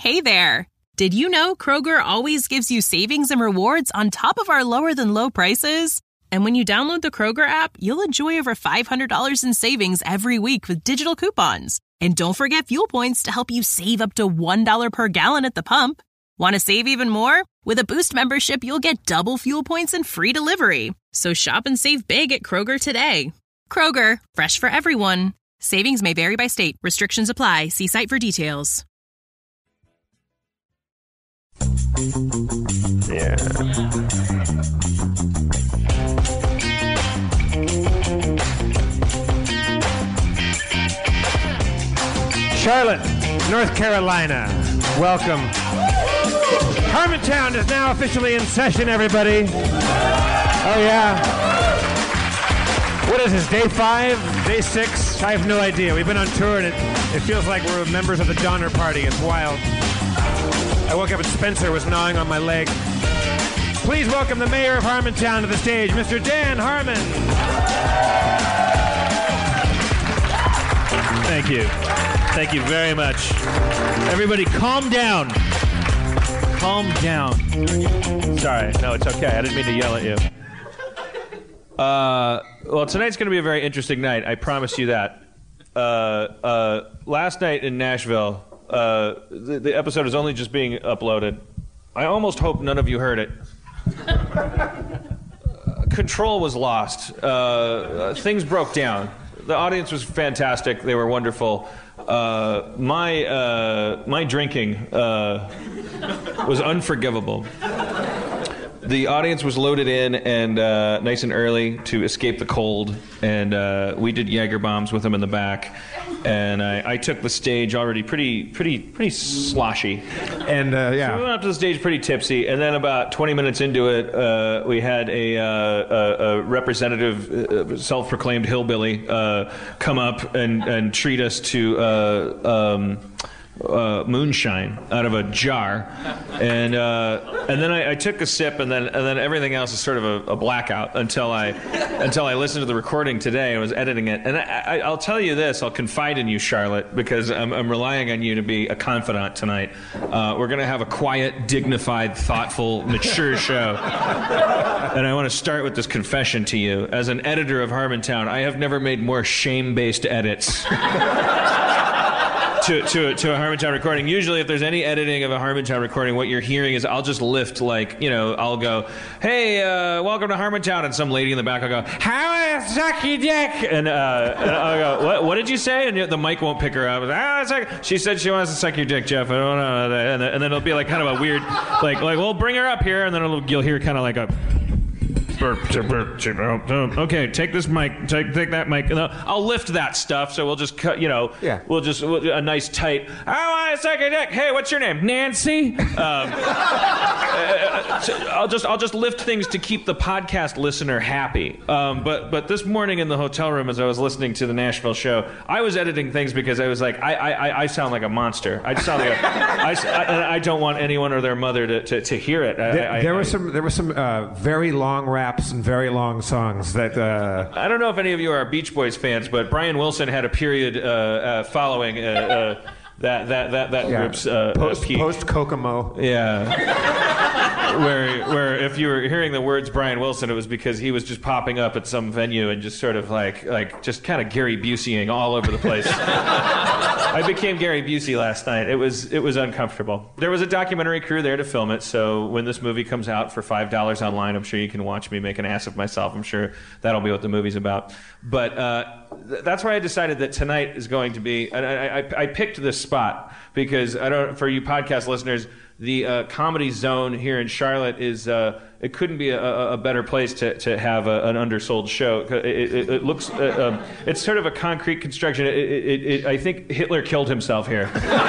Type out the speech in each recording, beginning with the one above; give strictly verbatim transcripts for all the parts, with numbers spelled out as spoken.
Hey there! Did you know Kroger always gives you savings and rewards on top of our lower-than-low prices? And when you download the Kroger app, you'll enjoy over five hundred dollars in savings every week with digital coupons. And don't forget fuel points to help you save up to one dollar per gallon at the pump. Want to save even more? With a Boost membership, you'll get double fuel points and free delivery. So shop and save big at Kroger today. Kroger, fresh for everyone. Savings may vary by state. Restrictions apply. See site for details. Yeah. Charlotte, North Carolina, welcome. Harmontown is now officially in session, everybody. Oh, yeah. What is this, day five? Day six? I have no idea. We've been on tour, and it, it feels like we're members of the Donner Party. It's wild. I woke up and Spencer was gnawing on my leg. Please welcome the mayor of Harmontown to the stage, Mister Dan Harmon. Thank you. Thank you very much. Everybody calm down. Calm down. Sorry. No, it's okay. I didn't mean to yell at you. Uh, well, tonight's going to be a very interesting night. I promise you that. Uh, uh, last night in Nashville, uh, the, the episode is only just being uploaded. I almost hope none of you heard it. Control was lost. Uh, things broke down. The audience was fantastic. They were wonderful. Uh, my uh, my drinking uh, was unforgivable. The audience was loaded in and uh, nice and early to escape the cold, and uh, we did Jaeger bombs with them in the back. And I, I took the stage already pretty, pretty, pretty sloshy. And uh, yeah, so we went up to the stage pretty tipsy. And then about twenty minutes into it, uh, we had a, uh, a, a representative, uh, self-proclaimed hillbilly, uh, come up and, and treat us to uh, um, uh, moonshine out of a jar. And uh, and then I, I took a sip, and then and then everything else is sort of a, a blackout until I until I listened to the recording today and was editing it. And I, I, I'll tell you this, I'll confide in you, Charlotte, because I'm, I'm relying on you to be a confidant tonight. Uh, we're going to have a quiet, dignified, thoughtful, mature show. And I want to start with this confession to you. As an editor of Harmontown, I have never made more shame-based edits. To, to, to a Harmontown recording. Usually if there's any editing of a Harmontown recording, what you're hearing is I'll just lift, like, you know, I'll go, hey, uh, welcome to Harmontown, and some lady in the back will go, how is sucky dick? And, uh, and I'll go, what, what did you say? And the mic won't pick her up. Ah, suck. She said she wants to suck your dick, Jeff. I don't know. And, and then it'll be like kind of a weird, like, like, well, bring her up here, and then it'll, you'll hear kind of like a... Okay, take this mic, take take that mic, and I'll, I'll lift that stuff. So we'll just cut, you know, yeah. We'll just we'll, a nice tight. I want to suck your dick. Hey, what's your name? Nancy. Um, uh, I'll just I'll just lift things to keep the podcast listener happy. Um, but but this morning in the hotel room, as I was listening to the Nashville show, I was editing things because I was like, I I, I sound like a monster. I sound like a, I, I, I don't want anyone or their mother to, to, to hear it. I, there, I, there I, were some there were some uh, very long raps and very long songs that uh... I don't know if any of you are Beach Boys fans, but Brian Wilson had a period uh, uh, following uh, uh, that that that that yeah. group's uh, post uh, peak. Post Kokomo. Yeah. where where if you were hearing the words Brian Wilson, it was because he was just popping up at some venue and just sort of like like just kind of Gary Buseying all over the place. I became Gary Busey last night. It was it was uncomfortable. There was a documentary crew there to film it, so when this movie comes out for five dollars online, I'm sure you can watch me make an ass of myself. I'm sure that'll be what the movie's about. But uh, th- that's why I decided that tonight is going to be. And I, I, I picked this spot because I don't. For you podcast listeners, the uh, Comedy Zone here in Charlotte is. Uh, it couldn't be a, a better place to, to have a, an undersold show. It, it, it looks. Uh, um, it's sort of a concrete construction. It, it, it, I think Hitler killed himself here.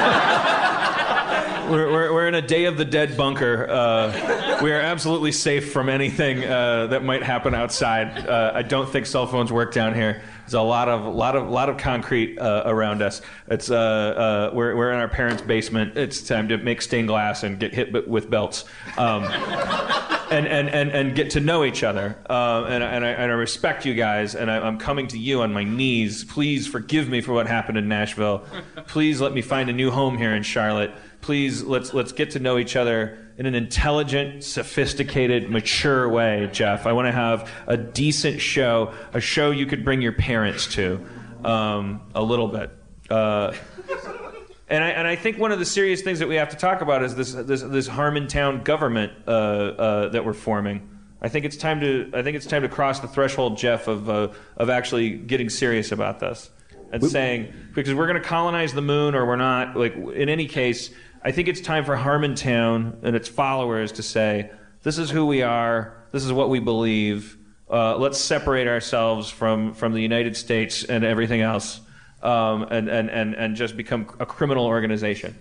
We're, we're, we're in a Day of the Dead bunker. Uh, we are absolutely safe from anything uh, that might happen outside. Uh, I don't think cell phones work down here. There's a lot of lot of lot of concrete uh, around us. It's uh, uh, we're we're in our parents' basement. It's time to make stained glass and get hit with belts. Um, And, and, and, and get to know each other. Uh, and, and, I, and I respect you guys, and I, I'm coming to you on my knees. Please forgive me for what happened in Nashville. Please let me find a new home here in Charlotte. please let's let's get to know each other in an intelligent, sophisticated, mature way, Jeff. I want to have a decent show, a show you could bring your parents to, um, a little bit. Uh, and I and I think one of the serious things that we have to talk about is this this this Harmontown government uh, uh, that we're forming. I think it's time to I think it's time to cross the threshold, Jeff, of uh, of actually getting serious about this and saying, because we're going to colonize the moon or we're not. Like in any case, I think it's time for Harmontown and its followers to say, this is who we are. This is what we believe. Uh, let's separate ourselves from from the United States and everything else. Um, and, and, and, and just become a criminal organization.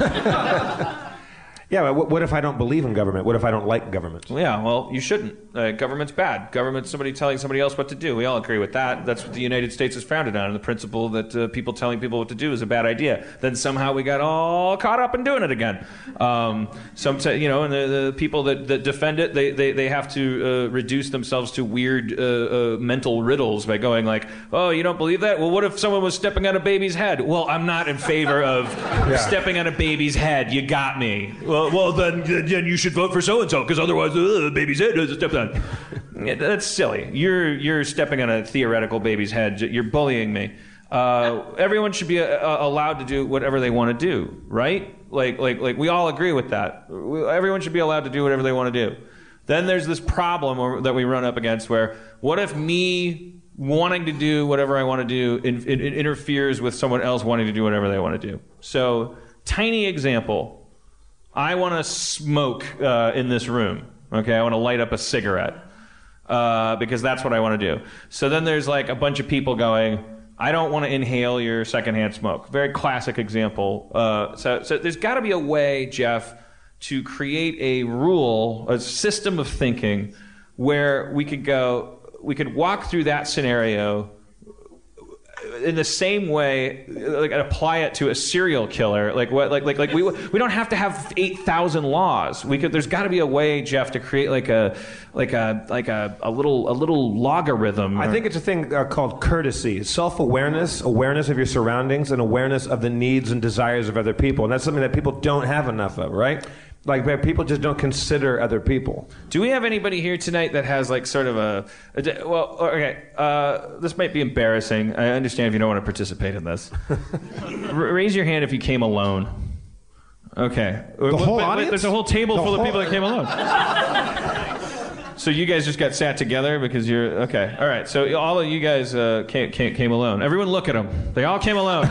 Yeah, but what, what if I don't believe in government? What if I don't like government? Yeah, well, you shouldn't. Uh, government's bad. Government's somebody telling somebody else what to do. We all agree with that. That's what the United States is founded on, the principle that uh, people telling people what to do is a bad idea. Then somehow we got all caught up in doing it again. Um, some, t- you know, and the, the people that, that defend it, they, they, they have to uh, reduce themselves to weird uh, uh, mental riddles by going like, oh, you don't believe that? Well, what if someone was stepping on a baby's head? Well, I'm not in favor of yeah. stepping on a baby's head. You got me. Well, well then, then you should vote for so-and-so, because otherwise uh, the baby's head is stepped on. Yeah, that's silly. You're you're stepping on a theoretical baby's head. You're bullying me. Uh, everyone should be uh, allowed to do whatever they want to do, right? Like like like we all agree with that. Everyone should be allowed to do whatever they want to do. Then there's this problem that we run up against where, what if me wanting to do whatever I want to do in, in, in interferes with someone else wanting to do whatever they want to do? So, tiny example. I want to smoke uh, in this room. Okay, I want to light up a cigarette uh, because that's what I want to do. So then there's like a bunch of people going, I don't want to inhale your secondhand smoke. Very classic example. Uh, so, so there's got to be a way, Jeff, to create a rule, a system of thinking where we could go, we could walk through that scenario in the same way, like apply it to a serial killer. Like what? Like like like we we don't have to have eight thousand laws. We could. There's got to be a way, Jeff, to create like a like a like a, a little a little logarithm. I think it's a thing uh, called courtesy, self-awareness, awareness of your surroundings, and awareness of the needs and desires of other people. And that's something that people don't have enough of, right? Like, people just don't consider other people. Do we have anybody here tonight that has, like, sort of a... a well, okay, uh, this might be embarrassing. I understand if you don't want to participate in this. R- raise your hand if you came alone. Okay. The whole but, audience? But there's a whole table the full whole... of people that came alone. So you guys just got sat together because you're... Okay, all right. So all of you guys uh, came, came, came alone. Everyone look at them. They all came alone.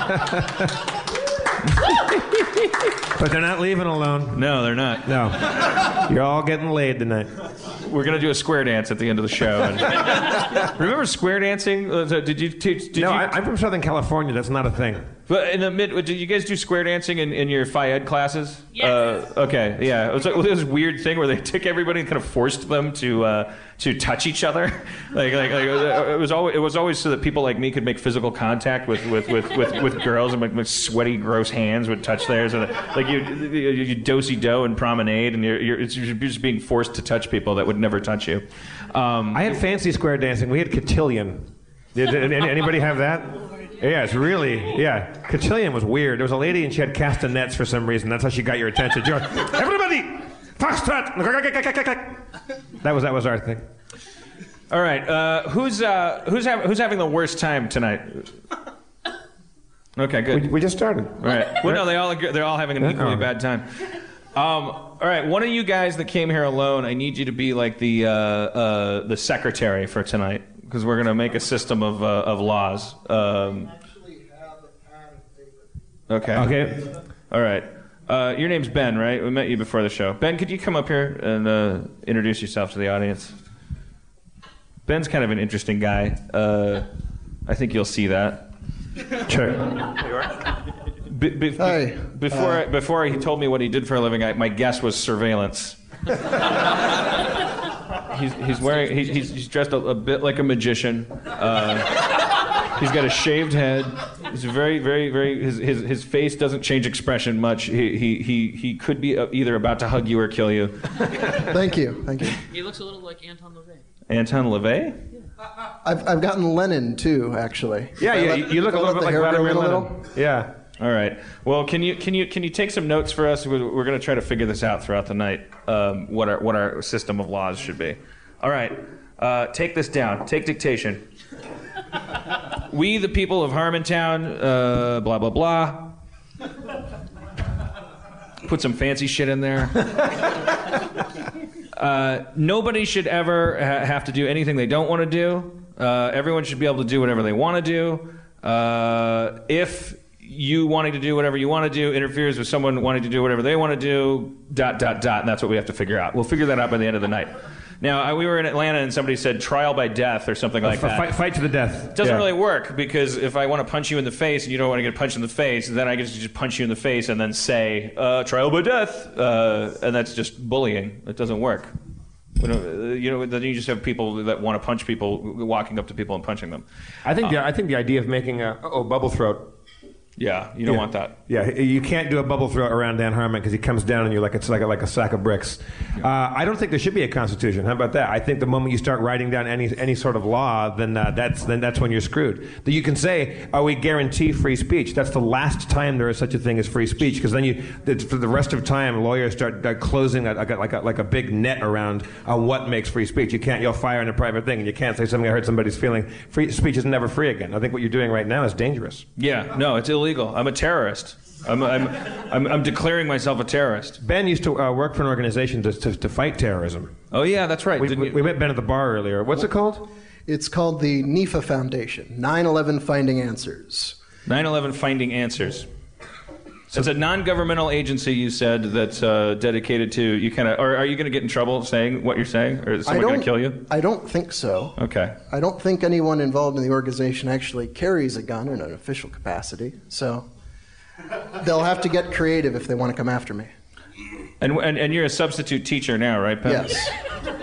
But they're not leaving alone. No, they're not. No. You're all getting laid tonight. We're going to do a square dance at the end of the show. Remember square dancing? Uh, did you? Did no, you... I, I'm from Southern California. That's not a thing. But in the mid, did you guys do square dancing in, in your Phi Ed classes? Yes. Uh, okay, yeah. It was like this weird thing where they took everybody and kind of forced them to uh, to touch each other. like, like, like it was always it was always so that people like me could make physical contact with with, with, with, with girls, and my, my sweaty, gross hands would touch theirs. And like you, you, you do-si-do and promenade, and you're, you're, it's, you're just being forced to touch people that would never touch you. Um, I had fancy square dancing. We had cotillion. Did, did anybody have that? Yeah, it's really, yeah. Cotillion was weird. There was a lady and she had castanets for some reason. That's how she got your attention. She goes, everybody, foxtrot. That was that was our thing. All right, uh, who's uh, who's ha- who's having the worst time tonight? Okay, good. We, we just started. All right. Well, no, they all agree, they're all having an equally bad time. Um, all right, one of you guys that came here alone, I need you to be like the uh, uh, the secretary for tonight, because we're going to make a system of uh, of laws. Um, okay. Okay. All right. Uh, your name's Ben, right? We met you before the show. Ben, could you come up here and uh, introduce yourself to the audience? Ben's kind of an interesting guy. Uh, I think you'll see that. Sure. Be, be, Hi. Before uh, before he told me what he did for a living, I, my guess was surveillance. he's he's wearing he, he's he's dressed a, a bit like a magician. Uh, he's got a shaved head. He's very very very his his his face doesn't change expression much. He he he he could be either about to hug you or kill you. Thank you. Thank you. He looks a little like Anton LaVey. Anton LaVey? I've I've gotten Lenin too, actually. Yeah, yeah. Let, You, you look a little bit like Vladimir Lenin. Yeah. All right. Well, can you can you can you take some notes for us? We're, we're going to try to figure this out throughout the night. Um, what our what our system of laws should be. All right. Uh, take this down. Take dictation. We, the people of Harmontown, uh, blah blah blah. Put some fancy shit in there. Uh, nobody should ever ha- have to do anything they don't want to do. Uh, everyone should be able to do whatever they want to do. Uh, if you wanting to do whatever you want to do interferes with someone wanting to do whatever they want to do, dot, dot, dot, and that's what we have to figure out. We'll figure that out by the end of the night. Now, I, we were in Atlanta and somebody said trial by death or something like that. Fight, fight to the death. It doesn't yeah. really work because if I want to punch you in the face and you don't want to get punched in the face, then I get to just punch you in the face and then say uh, trial by death, uh, and that's just bullying. It doesn't work. You know, you know, then you just have people that want to punch people walking up to people and punching them. I think uh, the I think the idea of making a oh bubble throat. Yeah, you don't yeah. want that. Yeah, you can't do a bubble throw around Dan Harmon because he comes down and you're like it's like a, like a sack of bricks. Uh, I don't think there should be a constitution. How about that? I think the moment you start writing down any any sort of law, then uh, that's then that's when you're screwed. That you can say, "Oh, we guarantee free speech." That's the last time there is such a thing as free speech, because then you for the rest of time lawyers start uh, closing a, like a, like a like a big net around uh, what makes free speech. You can't yell fire in a private thing, and you can't say something I hurt somebody's feeling. Free speech is never free again. I think what you're doing right now is dangerous. Yeah, no, it's illegal. I'm a terrorist. I'm, I'm, I'm, I'm declaring myself a terrorist. Ben used to uh, work for an organization to, to, to fight terrorism. Oh, yeah, that's right. We, we, we met Ben at the bar earlier. What's it called? It's called the NEFA Foundation, nine eleven Finding Answers. nine eleven Finding Answers. So it's a non-governmental agency, you said, that's uh, dedicated to, you kind of, or are you going to get in trouble saying what you're saying? Or is someone going to kill you? I don't think so. Okay. I don't think anyone involved in the organization actually carries a gun in an official capacity, so they'll have to get creative if they want to come after me. And and, and you're a substitute teacher now, right, Ben? Yes.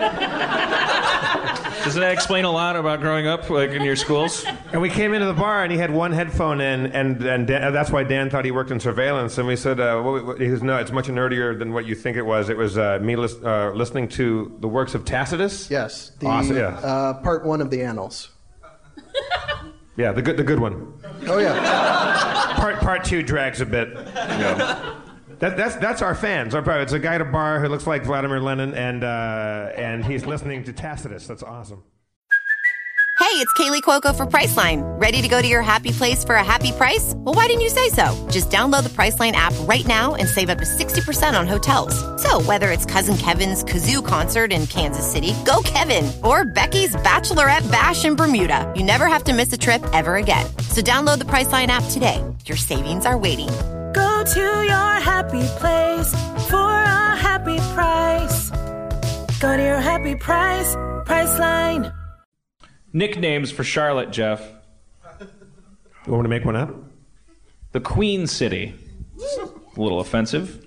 Doesn't that explain a lot about growing up, like in your schools? And we came into the bar, and he had one headphone in, and and Dan, that's why Dan thought he worked in surveillance. And we said, uh, what, what, he goes, no, it's much nerdier than what you think it was. It was uh, me lis- uh, listening to the works of Tacitus. Yes. The, awesome, yeah. uh, part one of the Annals. Yeah, the good the good one. Oh, yeah. Part part two drags a bit. Yeah. That, that's that's our fans. Our, it's a guy at a bar who looks like Vladimir Lenin, and uh, and he's listening to Tacitus. That's awesome. Hey, it's Kaylee Cuoco for Priceline. Ready to go to your happy place for a happy price? Well, why didn't you say so? Just download the Priceline app right now and save up to sixty percent on hotels. So whether it's Cousin Kevin's Kazoo Concert in Kansas City, go Kevin, or Becky's Bachelorette Bash in Bermuda, you never have to miss a trip ever again. So download the Priceline app today. Your savings are waiting. Go to your happy place for a happy price. Go to your happy price, Priceline. Nicknames for Charlotte, Jeff. You want me to make one up? The Queen City. A little offensive.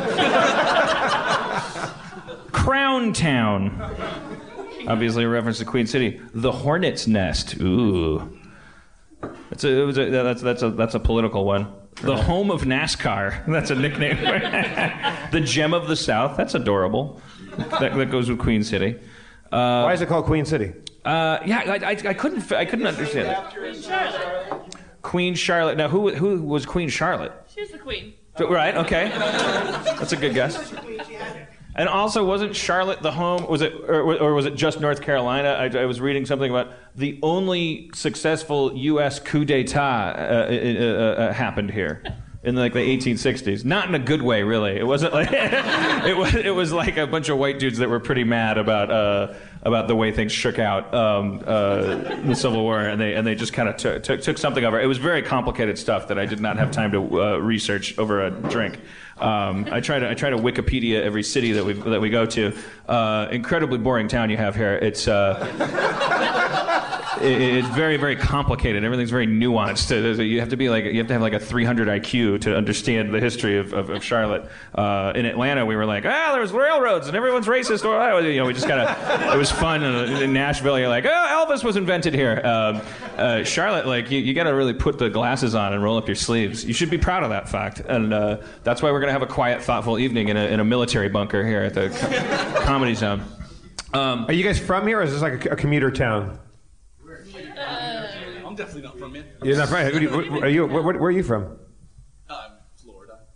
Crown Town. Obviously a reference to Queen City. The Hornet's Nest. Ooh. That's a, it was a, that's, that's, a, that's a political one. The Home of NASCAR. That's a nickname. The Gem of the South. That's adorable. That, that goes with Queen City. Uh, Why is it called Queen City? Uh, yeah, I, I, I couldn't I couldn't understand it. Queen Charlotte. Now, who who was Queen Charlotte? She's the queen. Right. Okay. That's a good guess. And also, wasn't Charlotte the home? Was it, or, or was it just North Carolina? I, I was reading something about the only successful U S coup d'état uh, uh, uh, happened here in like the eighteen sixties. Not in a good way, really. It wasn't like it was. It was like a bunch of white dudes that were pretty mad about uh, about the way things shook out um, uh, the Civil War, and they and they just kind of took, took took something over. It was very complicated stuff that I did not have time to uh, research over a drink. Um, I try to I try to Wikipedia every city that we that we go to. Uh, incredibly boring town you have here. It's uh, it, it's very very complicated. Everything's very nuanced. You have to be like you have to have like a three hundred I Q to understand the history of, of, of Charlotte. Uh, in Atlanta, we were like, ah, there's railroads and everyone's racist. Or you know, we just kind of it was fun. And in Nashville, you're like, oh, Elvis was invented here. Um, uh, Charlotte, like you, you got to really put the glasses on and roll up your sleeves. You should be proud of that fact, and uh, that's why we're gonna have a quiet, thoughtful evening in a, in a military bunker here at the co- Comedy Zone. Um, Are you guys from here, or is this like a, a commuter town? Uh, I'm definitely not from here. You're not from here. Are you? Where, where are you from?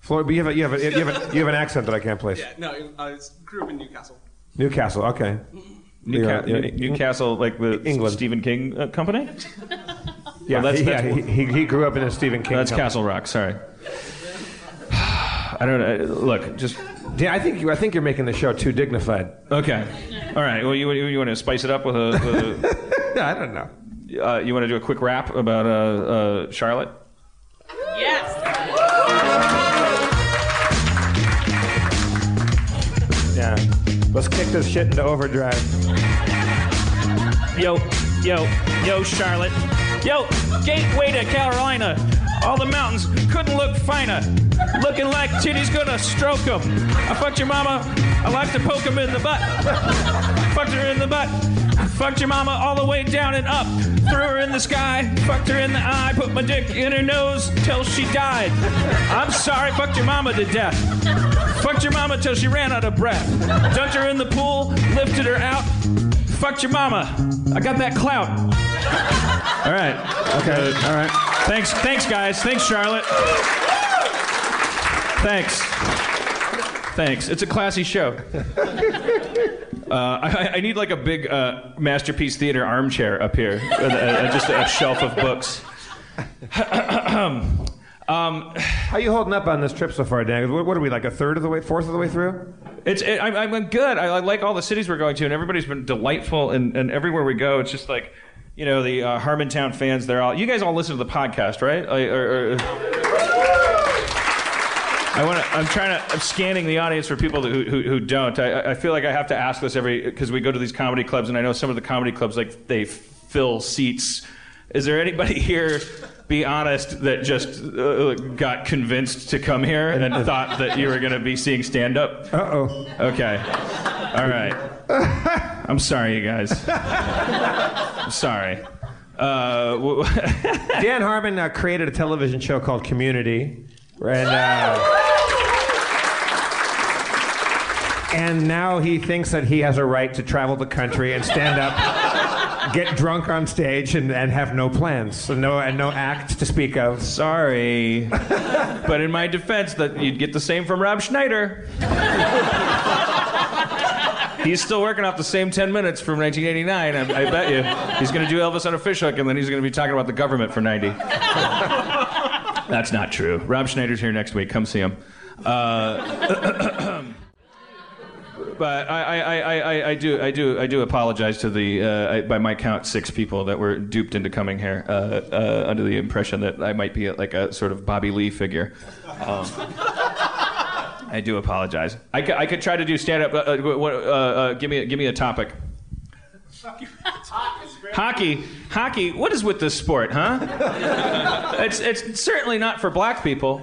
Florida, but you have a, you have a, you have a, you have an accent that I can't place. Yeah, no, I grew up in Newcastle. Newcastle, okay. Newca- You're, you're, Newcastle, like the England. Stephen King uh, company? Yeah, well, that's, he, that's, yeah he, he grew up in a Stephen King That's company. Castle Rock, sorry. I don't know. Look, just... Yeah, I think, you, I think you're making the show too dignified. Okay. All right. Well, you, you want to spice it up with a... With a I don't know. Uh, you want to do a quick rap about uh, uh, Charlotte? Yes. Yeah. Let's kick this shit into overdrive. Yo, yo, yo, Charlotte. Yo, gateway to Carolina. All the mountains couldn't look finer. Looking like titty's gonna stroke 'em. I fucked your mama. I like to poke 'em in the butt. Fucked her in the butt. Fucked your mama all the way down and up. Threw her in the sky. Fucked her in the eye. Put my dick in her nose till she died. I'm sorry, fucked your mama to death. Fucked your mama till she ran out of breath. Dunked her in the pool. Lifted her out. Fucked your mama. I got that clout. All right. Okay. Uh, all right. Thanks, thanks, guys. Thanks, Charlotte. Thanks. Thanks. It's a classy show. Uh, I, I need like a big uh, Masterpiece Theater armchair up here, uh, uh, just a shelf of books. um, How are you holding up on this trip so far, Dan? What, what are we, like a third of the way, fourth of the way through? It's it, I'm, I'm good. I, I like all the cities we're going to, and everybody's been delightful. And, and everywhere we go, it's just like, you know, the uh, Harmontown fans. They're all. You guys all listen to the podcast, right? I, or, or, I want to. I'm trying to. I'm scanning the audience for people who who, who don't. I, I feel like I have to ask this every because we go to these comedy clubs, and I know some of the comedy clubs like they fill seats. Is there anybody here? Be honest, that just uh, got convinced to come here and thought that you were going to be seeing stand-up? Uh-oh. Okay. All right. I'm sorry, you guys. I'm sorry. Uh, w- Dan Harmon uh, created a television show called Community, and uh, and now he thinks that he has a right to travel the country and stand up, get drunk on stage, and, and have no plans, so no and no act to speak of. Sorry, but in my defense, that you'd get the same from Rob Schneider. He's still working off the same ten minutes from nineteen eighty-nine, I, I bet you. He's going to do Elvis on a fishhook, and then he's going to be talking about the government for ninety. That's not true. Rob Schneider's here next week. Come see him. Uh, but I, I, I, I, I do I do I do apologize to the uh, I, by my count six people that were duped into coming here uh, uh, under the impression that I might be like a sort of Bobby Lee figure. Um, I do apologize. I could, I could try to do stand-up. Uh, uh, uh, uh, give me, a, give me a topic. Hockey, hockey. What is with this sport, huh? It's, it's certainly not for black people.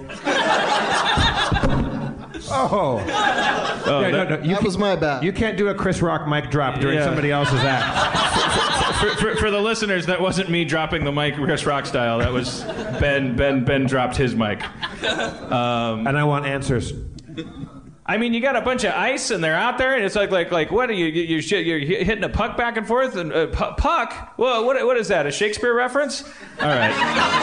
Oh, oh yeah, that, no, no, you that can, was my bad. You can't do a Chris Rock mic drop during Yeah. somebody else's act. for, for, for the listeners, that wasn't me dropping the mic Chris Rock style. That was Ben. Ben. Ben dropped his mic. Um, and I want answers. I mean, you got a bunch of ice, and they're out there, and it's like, like, like, what are you? You you're, you're hitting a puck back and forth, and uh, pu- puck. Well, what, what is that? A Shakespeare reference? All right.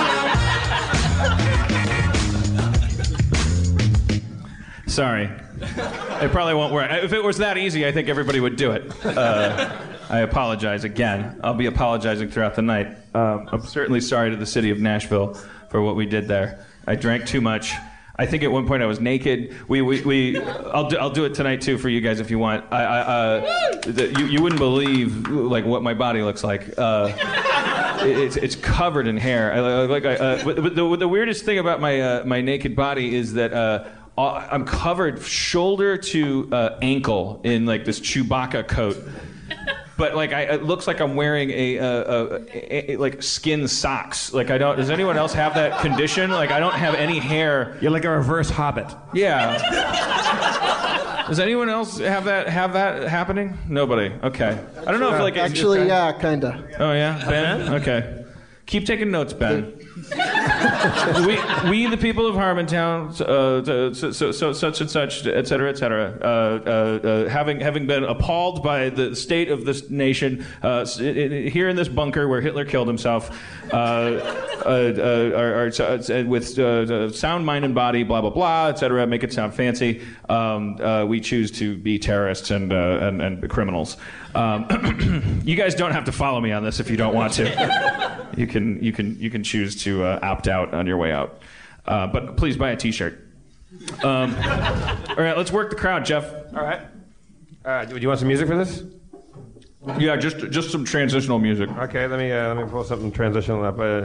Sorry, it probably won't work. If it was that easy, I think everybody would do it. Uh, I apologize again. I'll be apologizing throughout the night. Um, I'm certainly sorry to the city of Nashville for what we did there. I drank too much. I think at one point I was naked. We, we, we I'll do, I'll do it tonight too for you guys if you want. I, I, uh, the, you, you wouldn't believe like what my body looks like. Uh, it, it's, it's covered in hair. I, like, I, uh, but the, the weirdest thing about my, uh, my naked body is that uh, I'm covered shoulder to uh, ankle in like this Chewbacca coat. But like, I, it looks like I'm wearing a, a, a, a like skin socks. Like I don't. Does anyone else have that condition? Like I don't have any hair. You're like a reverse Hobbit. Yeah. Does anyone else have that have that happening? Nobody. Okay. I don't know if like Actually, it's, yeah, kinda. Oh yeah, Ben. Okay. Keep taking notes, Ben. we, we, the people of Harmontown, uh, so, so, so, such and such, et cetera, et cetera, uh, uh, uh, having having been appalled by the state of this nation, uh, here in this bunker where Hitler killed himself, uh, uh, uh, are, are, uh, with uh, sound mind and body, blah blah blah, et cetera, make it sound fancy. Um, uh, we choose to be terrorists and uh, and, and criminals. Um, you guys don't have to follow me on this if you don't want to. You can you can you can choose to uh, opt out on your way out. Uh, but please buy a T-shirt. Um, all right, let's work the crowd, Jeff. All right. Uh, do you want some music for this? Yeah, just just some transitional music. Okay, let me uh, let me pull something transitional up. Uh,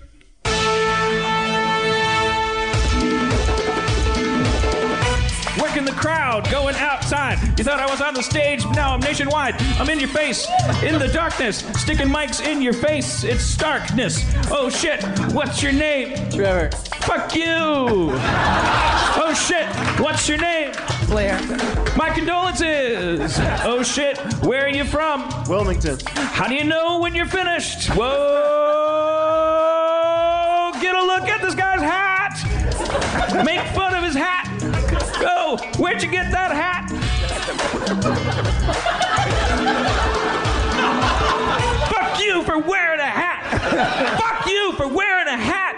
Working the crowd, going outside. You thought I was on the stage, but now I'm nationwide. I'm in your face, in the darkness, sticking mics in your face. It's starkness. Oh shit, what's your name? Trevor. Fuck you. Oh shit, what's your name? Blair. My condolences. Oh shit, where are you from? Wilmington. How do you know when you're finished? Whoa, get a look at this guy's hat. Make fun of his hat. Go, where'd you get that hat? Fuck you for wearing a hat. Fuck you for wearing a hat.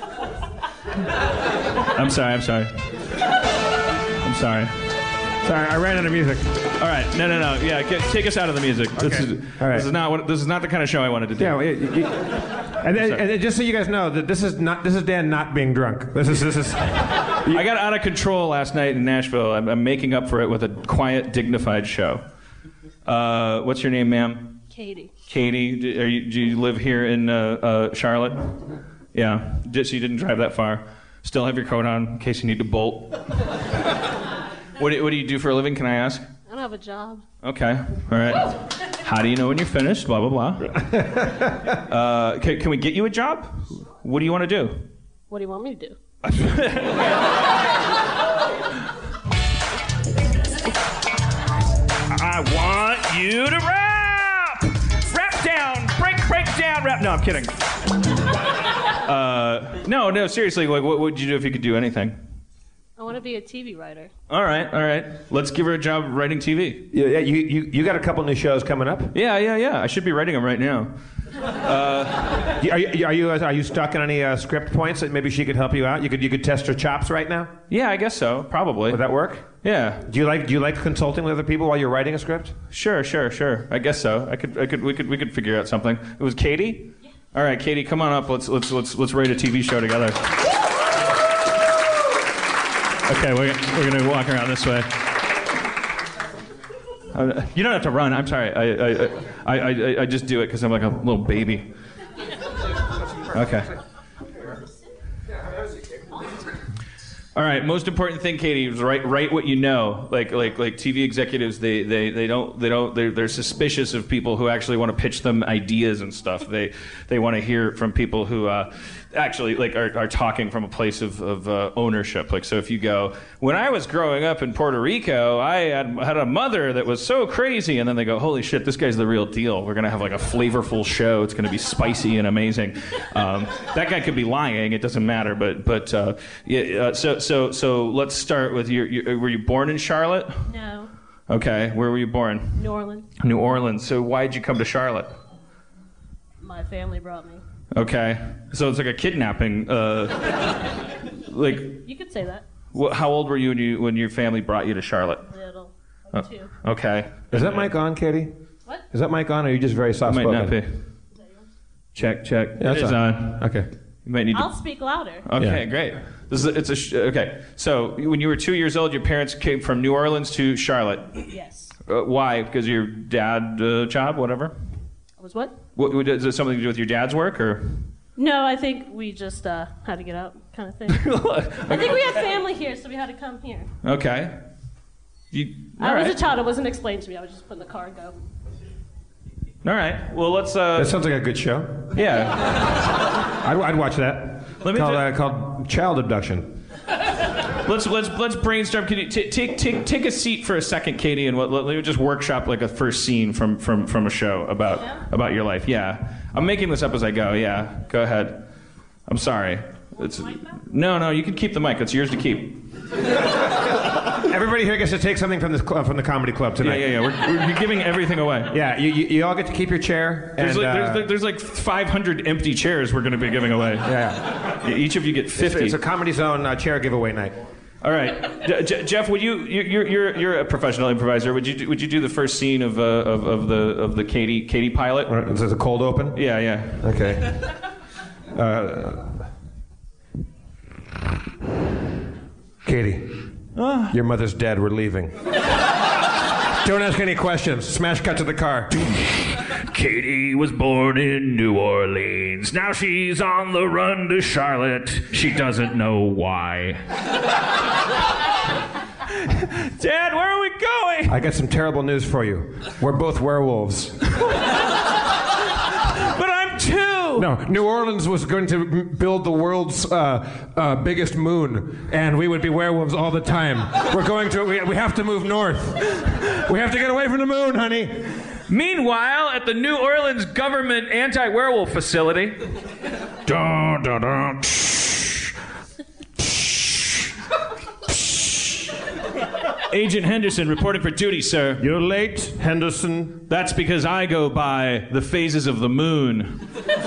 I'm sorry, I'm sorry. I'm sorry. Sorry, I ran out of music. All right, no, no, no. Yeah, get, take us out of the music. Okay. This is All right. this is not what this is not the kind of show I wanted to do. Yeah, it, it, and, then, and then just so you guys know that this is not this is Dan not being drunk. This is this is. I got out of control last night in Nashville. I'm, I'm making up for it with a quiet, dignified show. Uh, what's your name, ma'am? Katie. Katie. Do, are you, do you live here in uh, uh, Charlotte? Yeah. Just, so you didn't drive that far. Still have your coat on in case you need to bolt. What do, what do you do for a living, can I ask? I don't have a job. Okay. All right. How do you know when you're finished? Blah, blah, blah. Uh, can, can we get you a job? What do you want to do? What do you want me to do? I want you to rap! Rap down! Break, break down! Rap. No, I'm kidding. Uh, no, no, seriously, like, what would you do if you could do anything? I want to be a T V writer. All right, all right. Let's give her a job writing T V. Yeah, you, you you got a couple new shows coming up. Yeah, yeah, yeah. I should be writing them right now. Uh, are you are you are you stuck in any uh, script points that maybe she could help you out? You could you could test her chops right now. Yeah, I guess so. Probably. Would that work? Yeah. Do you like do you like consulting with other people while you're writing a script? Sure, sure, sure. I guess so. I could I could we could we could figure out something. It was Katie? Yeah. All right, Katie, come on up. Let's let's let's let's write a T V show together. Okay, we're we're gonna walk around this way. Uh, you don't have to run. I'm sorry. I I I I, I just do it because I'm like a little baby. Okay. All right. Most important thing, Katie, is write write what you know. Like like like T V executives, they they they don't they don't they're, they're suspicious of people who actually want to pitch them ideas and stuff. They they want to hear from people who uh, actually like are, are talking from a place of of uh, ownership. Like so, if you go, when I was growing up in Puerto Rico, I had had a mother that was so crazy, and then they go, holy shit, this guy's the real deal. We're gonna have like a flavorful show. It's gonna be spicy and amazing. Um, that guy could be lying. It doesn't matter. But but uh, yeah. Uh, so so so let's start with your, your. Were you born in Charlotte? No. Okay. Where were you born? New Orleans. New Orleans. So why'd you come to Charlotte? My family brought me. Okay. So it's like a kidnapping. Uh, like. You could say that. Wh- how old were you when you when your family brought you to Charlotte? Little. Like Uh, two. okay. Is that mic on, Katie? What? Is that mic on, or are you just very It soft might spoken? not be. Check check. Yeah, it it's is on. on. Okay. You might need to. I'll speak louder. Okay, Yeah. great. This is a, it's a sh- okay. So when you were two years old, your parents came from New Orleans to Charlotte. Yes. Uh, why? Because your dad uh, job, whatever. I was what? What, what is it something to do with your dad's work or? No, I think we just uh, had to get out, kind of thing. I think we had family here, so we had to come here. Okay. You, I all was right. a child. It wasn't explained to me. I was just put in the car and go. All right. Well, let's. Uh, That sounds like a good show. yeah. I'd, I'd watch that. Let me called, ju- uh, called Child Abduction. Let's let's let's brainstorm. Can you t- take take take a seat for a second, Katie, and let, let me just workshop like a first scene from from from a show about Yeah? about your life. Yeah, I'm making this up as I go. Yeah, go ahead. I'm sorry. It's, no, no, you can keep the mic. It's yours to keep. Everybody here gets to take something from the cl- from the comedy club tonight. Yeah, yeah, yeah. We're, we're giving everything away. Yeah, you, you, you all get to keep your chair. There's, and, like, uh, there's, there's like five hundred empty chairs we're going to be giving away. Yeah. Each of you get fifty. It's, it's a Comedy Zone uh, chair giveaway night. All right, J- J- Jeff. Would you? You're you're you're a professional improviser. Would you do, would you do the first scene of uh, of of the of the Katie Katie pilot? All right, is this a cold open? Yeah, yeah. Okay. Uh, Katie, uh. your mother's dead. We're leaving. Don't ask any questions. Smash cut to the car. Katie was born in New Orleans. Now she's on the run to Charlotte. She doesn't know why. Dad, where are we going? I got some terrible news for you. We're both werewolves. But I'm two. No, New Orleans was going to m- build the world's uh, uh, biggest moon, and we would be werewolves all the time. We're going to. We, we have to move north. We have to get away from the moon, honey. Meanwhile, at the New Orleans government anti-werewolf facility. Dun, dun, dun. Agent Henderson reporting for duty, sir. You're late, Henderson. That's because I go by the phases of the moon.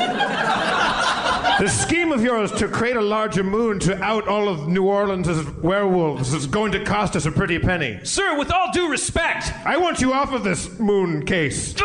The scheme of yours to create a larger moon to out all of New Orleans' werewolves is going to cost us a pretty penny. Sir, with all due respect. I want you off of this moon case.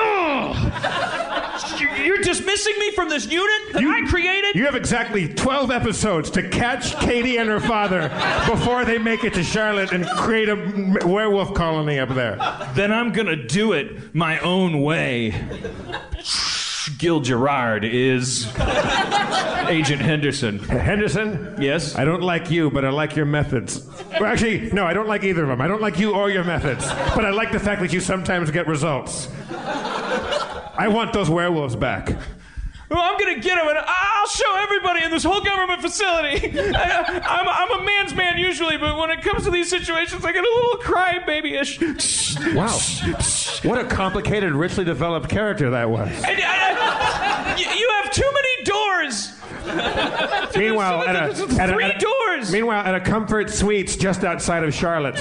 You're dismissing me from this unit that you, I created? You have exactly twelve episodes to catch Katie and her father before they make it to Charlotte and create a werewolf colony up there. Then I'm gonna do it my own way. Gil Gerard is Agent Henderson. Henderson? Yes? I don't like you, but I like your methods. Well, actually, no, I don't like either of them. I don't like you or your methods. But I like the fact that you sometimes get results. I want those werewolves back. Well, I'm going to get them, and I'll show everybody in this whole government facility. I, I'm, I'm a man's man usually, but when it comes to these situations, I get a little crybaby-ish. Wow. What a complicated, richly developed character that was. And, uh, you, you have too many doors. Meanwhile, at a, at three a, at a, doors. Meanwhile, at a Comfort Suites just outside of Charlotte.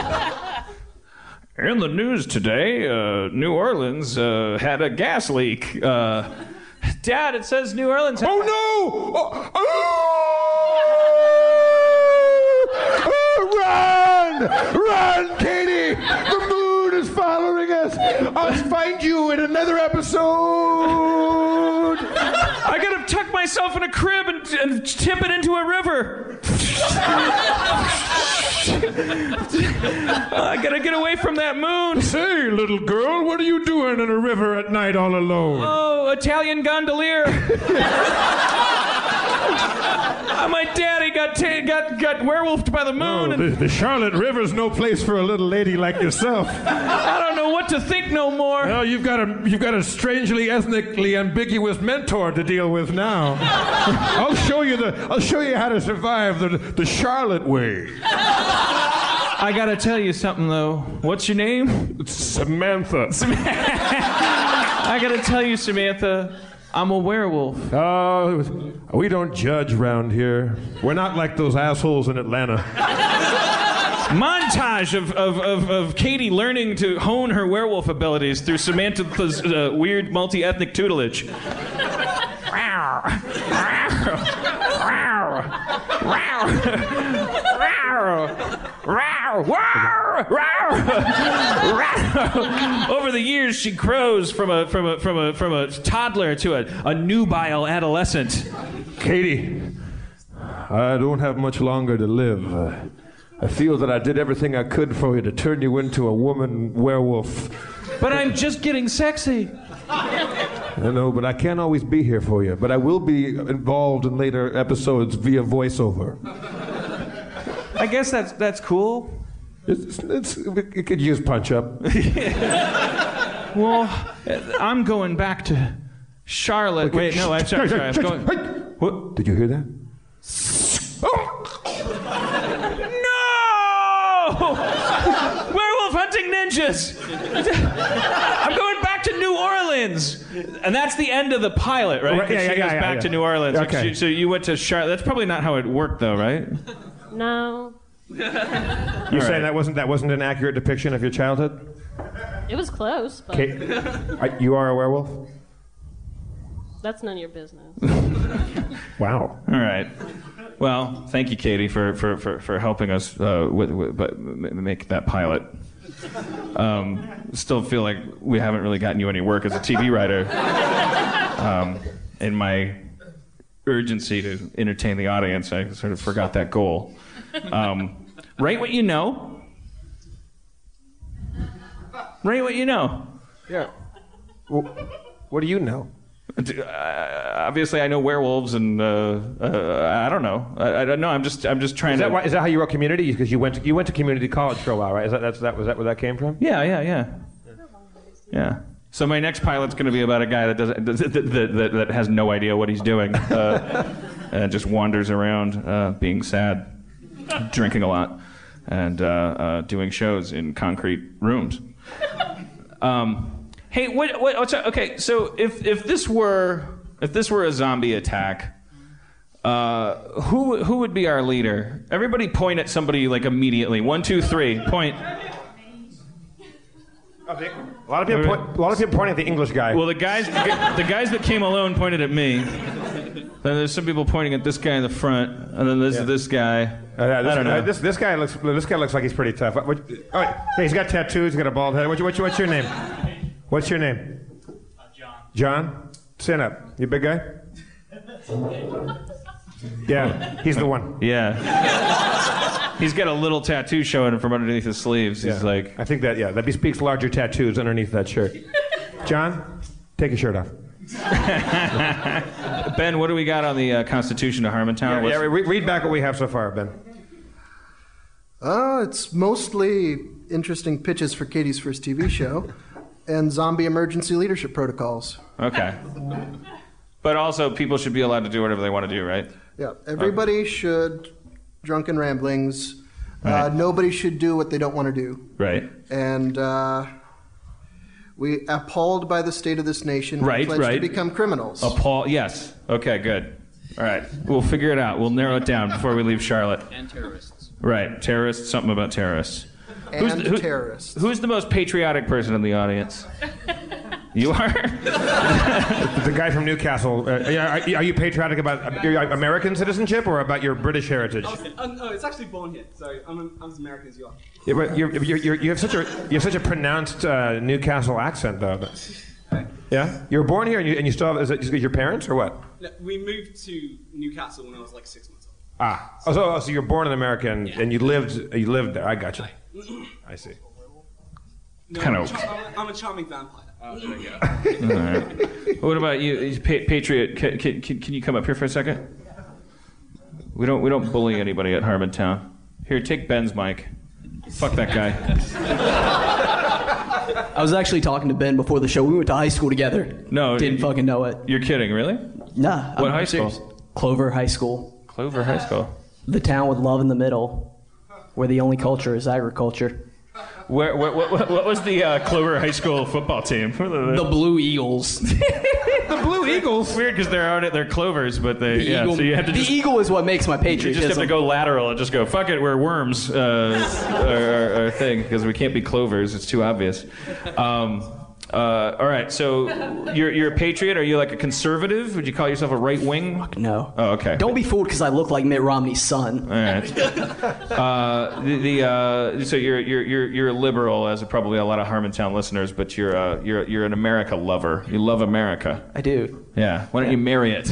In the news today, uh, New Orleans uh, had a gas leak. Uh, Dad, it says New Orleans. Had- oh no! Oh, oh! Oh, run! Run, Katie! The moon is following us. I'll find you in another episode. I gotta tuck myself in a crib and, and tip it into a river. I gotta get away from that moon. Say, little girl, what are you doing in a river at night all alone? Oh, Italian gondolier. uh, my daddy got ta- got got werewolfed by the moon. Oh, and the, the Charlotte River's no place for a little lady like yourself. I don't know what to think no more. Well, you've got a you've got a strangely ethnically ambiguous mentor to deal with now. I'll show you the I'll show you how to survive the the Charlotte way. I gotta tell you something though. What's your name? It's Samantha. I gotta tell you, Samantha, I'm a werewolf. Oh, uh, we don't judge round here. We're not like those assholes in Atlanta. Montage of, of, of, of Katie learning to hone her werewolf abilities through Samantha's uh, weird multi-ethnic tutelage. Over the years, she grows from a from a from a from a toddler to a, a nubile adolescent. Katie, I don't have much longer to live. Uh, I feel that I did everything I could for you to turn you into a woman werewolf. But I'm just getting sexy. I know, but I can't always be here for you. But I will be involved in later episodes via voiceover. I guess that's that's cool. It's, it's, it could use punch up. Well, I'm going back to Charlotte. Okay. Wait, no, I'm sorry. sorry. I'm going. What? Did you hear that? No! Werewolf hunting ninjas! I'm going back to New Orleans! And that's the end of the pilot, right? Right, yeah, she yeah, goes yeah, back yeah. to New Orleans. Okay. So you went to Charlotte. That's probably not how it worked, though, right? No. You All saying right. that wasn't that wasn't an accurate depiction of your childhood? It was close, but Kate, are- you are a werewolf? that's none of your business. Wow. All right. Well, thank you, Katie, for for, for, for helping us uh, with, with but m- make that pilot. Um, still feel like we haven't really gotten you any work as a T V writer. Um, in my urgency to entertain the audience, I sort of forgot that goal. Um, write what you know. Write what you know. Yeah. Well, what do you know? Uh, obviously, I know werewolves, and uh, uh, I don't know. I, I don't know. I'm just, I'm just trying Is that, to. why, is that how you wrote Community? Because you went to you went to community college for a while, right? Is that that's, that was that where that came from? Yeah, yeah, yeah, yeah. So my next pilot's going to be about a guy that doesn't that, that, that, that has no idea what he's doing, uh, and just wanders around, uh, being sad, drinking a lot, and uh, uh, doing shows in concrete rooms. Um, Hey, what, what, what's okay? So if if this were if this were a zombie attack, uh, who who would be our leader? Everybody point at somebody like immediately. One, two, three. Point. A lot of people point, a lot of people pointing at the English guy. Well, the guys the guys that came alone pointed at me. Then there's some people pointing at this guy in the front, and then there's Yeah. this guy. Uh, yeah, this, I don't know. uh, this this guy looks this guy looks like he's pretty tough. What, what, oh, wait, hey, he's got tattoos. He's got a bald head. What's your, what's your, what's your name? What's your name? Uh, John. John? Stand up. You a big guy? Yeah, he's the one. Yeah. He's got a little tattoo showing from underneath his sleeves. He's Yeah. like, I think that, yeah, that bespeaks larger tattoos underneath that shirt. John, take your shirt off. Ben, what do we got on the uh, Constitution of Harmontown? Yeah, What's- yeah, re- read back what we have so far, Ben. Uh, it's mostly interesting pitches for Katie's first T V show and zombie emergency leadership protocols. Okay. But also, people should be allowed to do whatever they want to do, right? Yeah, everybody should drunken ramblings. Right. Uh, nobody should do what they don't want to do. Right. And uh, we, appalled by the state of this nation, Right, pledge right. to become criminals. Appall. Yes. Okay. Good. All right. We'll figure it out. We'll narrow it down before we leave Charlotte. And terrorists. Right. Terrorists. Something about terrorists. And the, who- terrorists. Who's the most patriotic person in the audience? You are. The guy from Newcastle. Uh, are, are you patriotic about your American citizenship or about your British heritage? Uh, no, it's actually born here, so I'm, I'm as American as you are. Yeah, but you're, you're, you're, you have such a you have such a pronounced uh, Newcastle accent, though. Yeah, you were born here, and you, and you still have. Is it just your parents or what? No, we moved to Newcastle when I was like six months old. Ah, oh, so, oh, so you're born in America, and, and you lived you lived there. I got you. I see. No, Kind I'm, of. a char- I'm, a, I'm a charming vampire. Oh, there we go. All right. What about you, pa- Patriot? Can, can, can you come up here for a second? We don't we don't bully anybody at Harmontown. Here, take Ben's mic. Fuck that guy. I was actually talking to Ben before the show. We went to high school together. No, Didn't you- fucking know it. You're kidding, really? Nah. What I'm high serious. school? Clover High School. Clover High School. The town with love in the middle, where the only culture is agriculture. Where, where, what, what was the uh, Clover High School football team? The Blue Eagles. The Blue Eagles. Weird because they're out at their Clovers, but they The yeah. eagle, So you have to the just, eagle is what makes my you patriotism. just have to go lateral and just go fuck it. We're worms. Uh, our, our, our thing because we can't be clovers. It's too obvious. Um, uh, all right. So you're you're a patriot. Are you like a conservative? Would you call yourself a right wing? Fuck no. Oh, okay. Don't be fooled because I look like Mitt Romney's son. All right. Uh, the, the uh, so you're you're you're you're a liberal, as probably a lot of Harmontown listeners, but you're uh, you're you're an America lover. You love America. I do. Yeah. Why don't you marry it?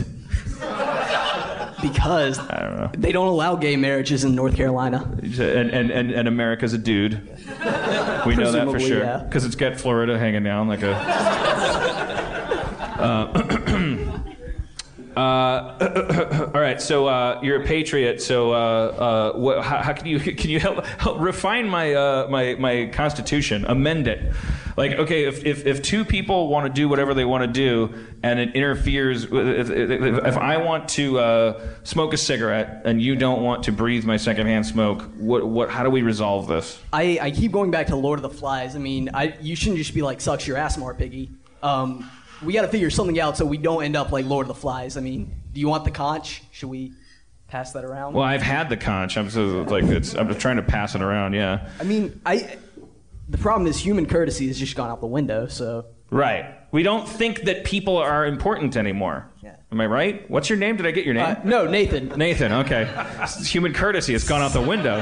Because I don't know. they don't allow gay marriages in North Carolina. And and and, and America's a dude. We know that for Presumably, sure yeah. because it's got Florida hanging down like a. Uh, Uh, all right, so uh, you're a patriot. So uh, uh, what, how, how can you can you help, help refine my uh, my my Constitution? Amend it. Like, okay, if, if, if two people want to do whatever they want to do, and it interferes, with, if, if, if I want to uh, smoke a cigarette and you don't want to breathe my secondhand smoke, what what how do we resolve this? I, I keep going back to Lord of the Flies. I mean, I you shouldn't just be like, sucks your ass more, piggy. Um, we got to figure something out so we don't end up like Lord of the Flies. I mean, do you want the conch? Should we pass that around? Well, I've had the conch. I'm so, like it's I'm just trying to pass it around. Yeah. I mean, I. The problem is human courtesy has just gone out the window. So. Right. We don't think that people are important anymore. Yeah. Am I right? What's your name? Did I get your name? Uh, no, Nathan. Nathan. Okay. Human courtesy has gone out the window.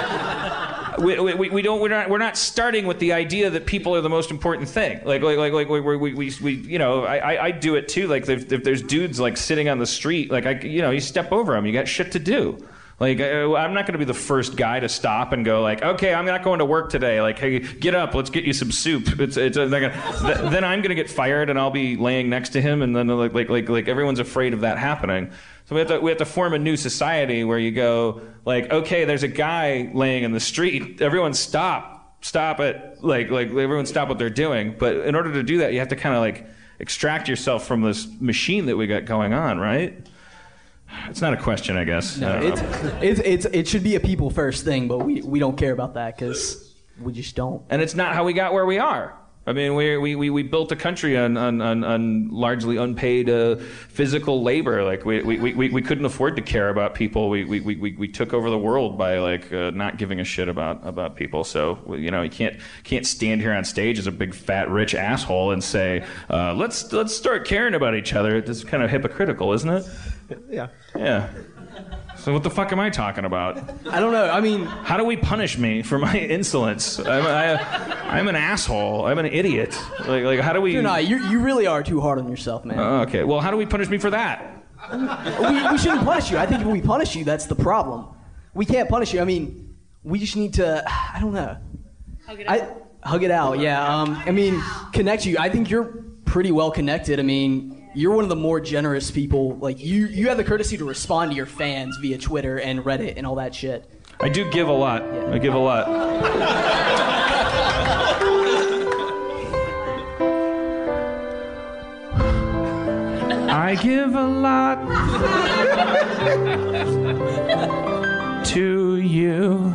We, we, we don't we're not we're not starting with the idea that people are the most important thing. Like like like like we we we, we you know I I do it too. Like if, if there's dudes like sitting on the street, like I you know you step over them, you got shit to do. Like, I'm not going to be the first guy to stop and go like, okay, I'm not going to work today. Like, hey, get up, let's get you some soup. It's, it's uh, gonna, th- then I'm going to get fired and I'll be laying next to him, and then like, like, like, like everyone's afraid of that happening. So we have to, we have to form a new society where you go like, okay, there's a guy laying in the street. Everyone stop, stop it. Like, like everyone stop what they're doing. But in order to do that, you have to kind of like extract yourself from this machine that we got going on, right? It's not a question, I guess. No, I it's, it's it's it should be a people first thing, but we we don't care about that because we just don't. And it's not how we got where we are. I mean, we we we, we built a country on on, on, on largely unpaid uh, physical labor. Like we, we, we, we couldn't afford to care about people. We we, we, we took over the world by like uh, not giving a shit about, about people. So you know, you can't can't stand here on stage as a big fat rich asshole and say uh, let's let's start caring about each other. It's kind of hypocritical, isn't it? Yeah. Yeah. So what the fuck am I talking about? I don't know. I mean, how do we punish me for my insolence? I'm, I, I'm an asshole. I'm an idiot. Like, like how do we? You're not. You you really are too hard on yourself, man. Uh, okay. Well, how do we punish me for that? we we shouldn't punish you. I think if we punish you, that's the problem. We can't punish you. I mean, we just need to. I don't know. Hug it out. I, hug it out. Yeah. Um. I mean, connect you. I think you're pretty well connected. I mean. You're one of the more generous people. Like you, you have the courtesy to respond to your fans via Twitter and Reddit and all that shit. I do give a lot. Yeah. I give a lot. I give a lot to you.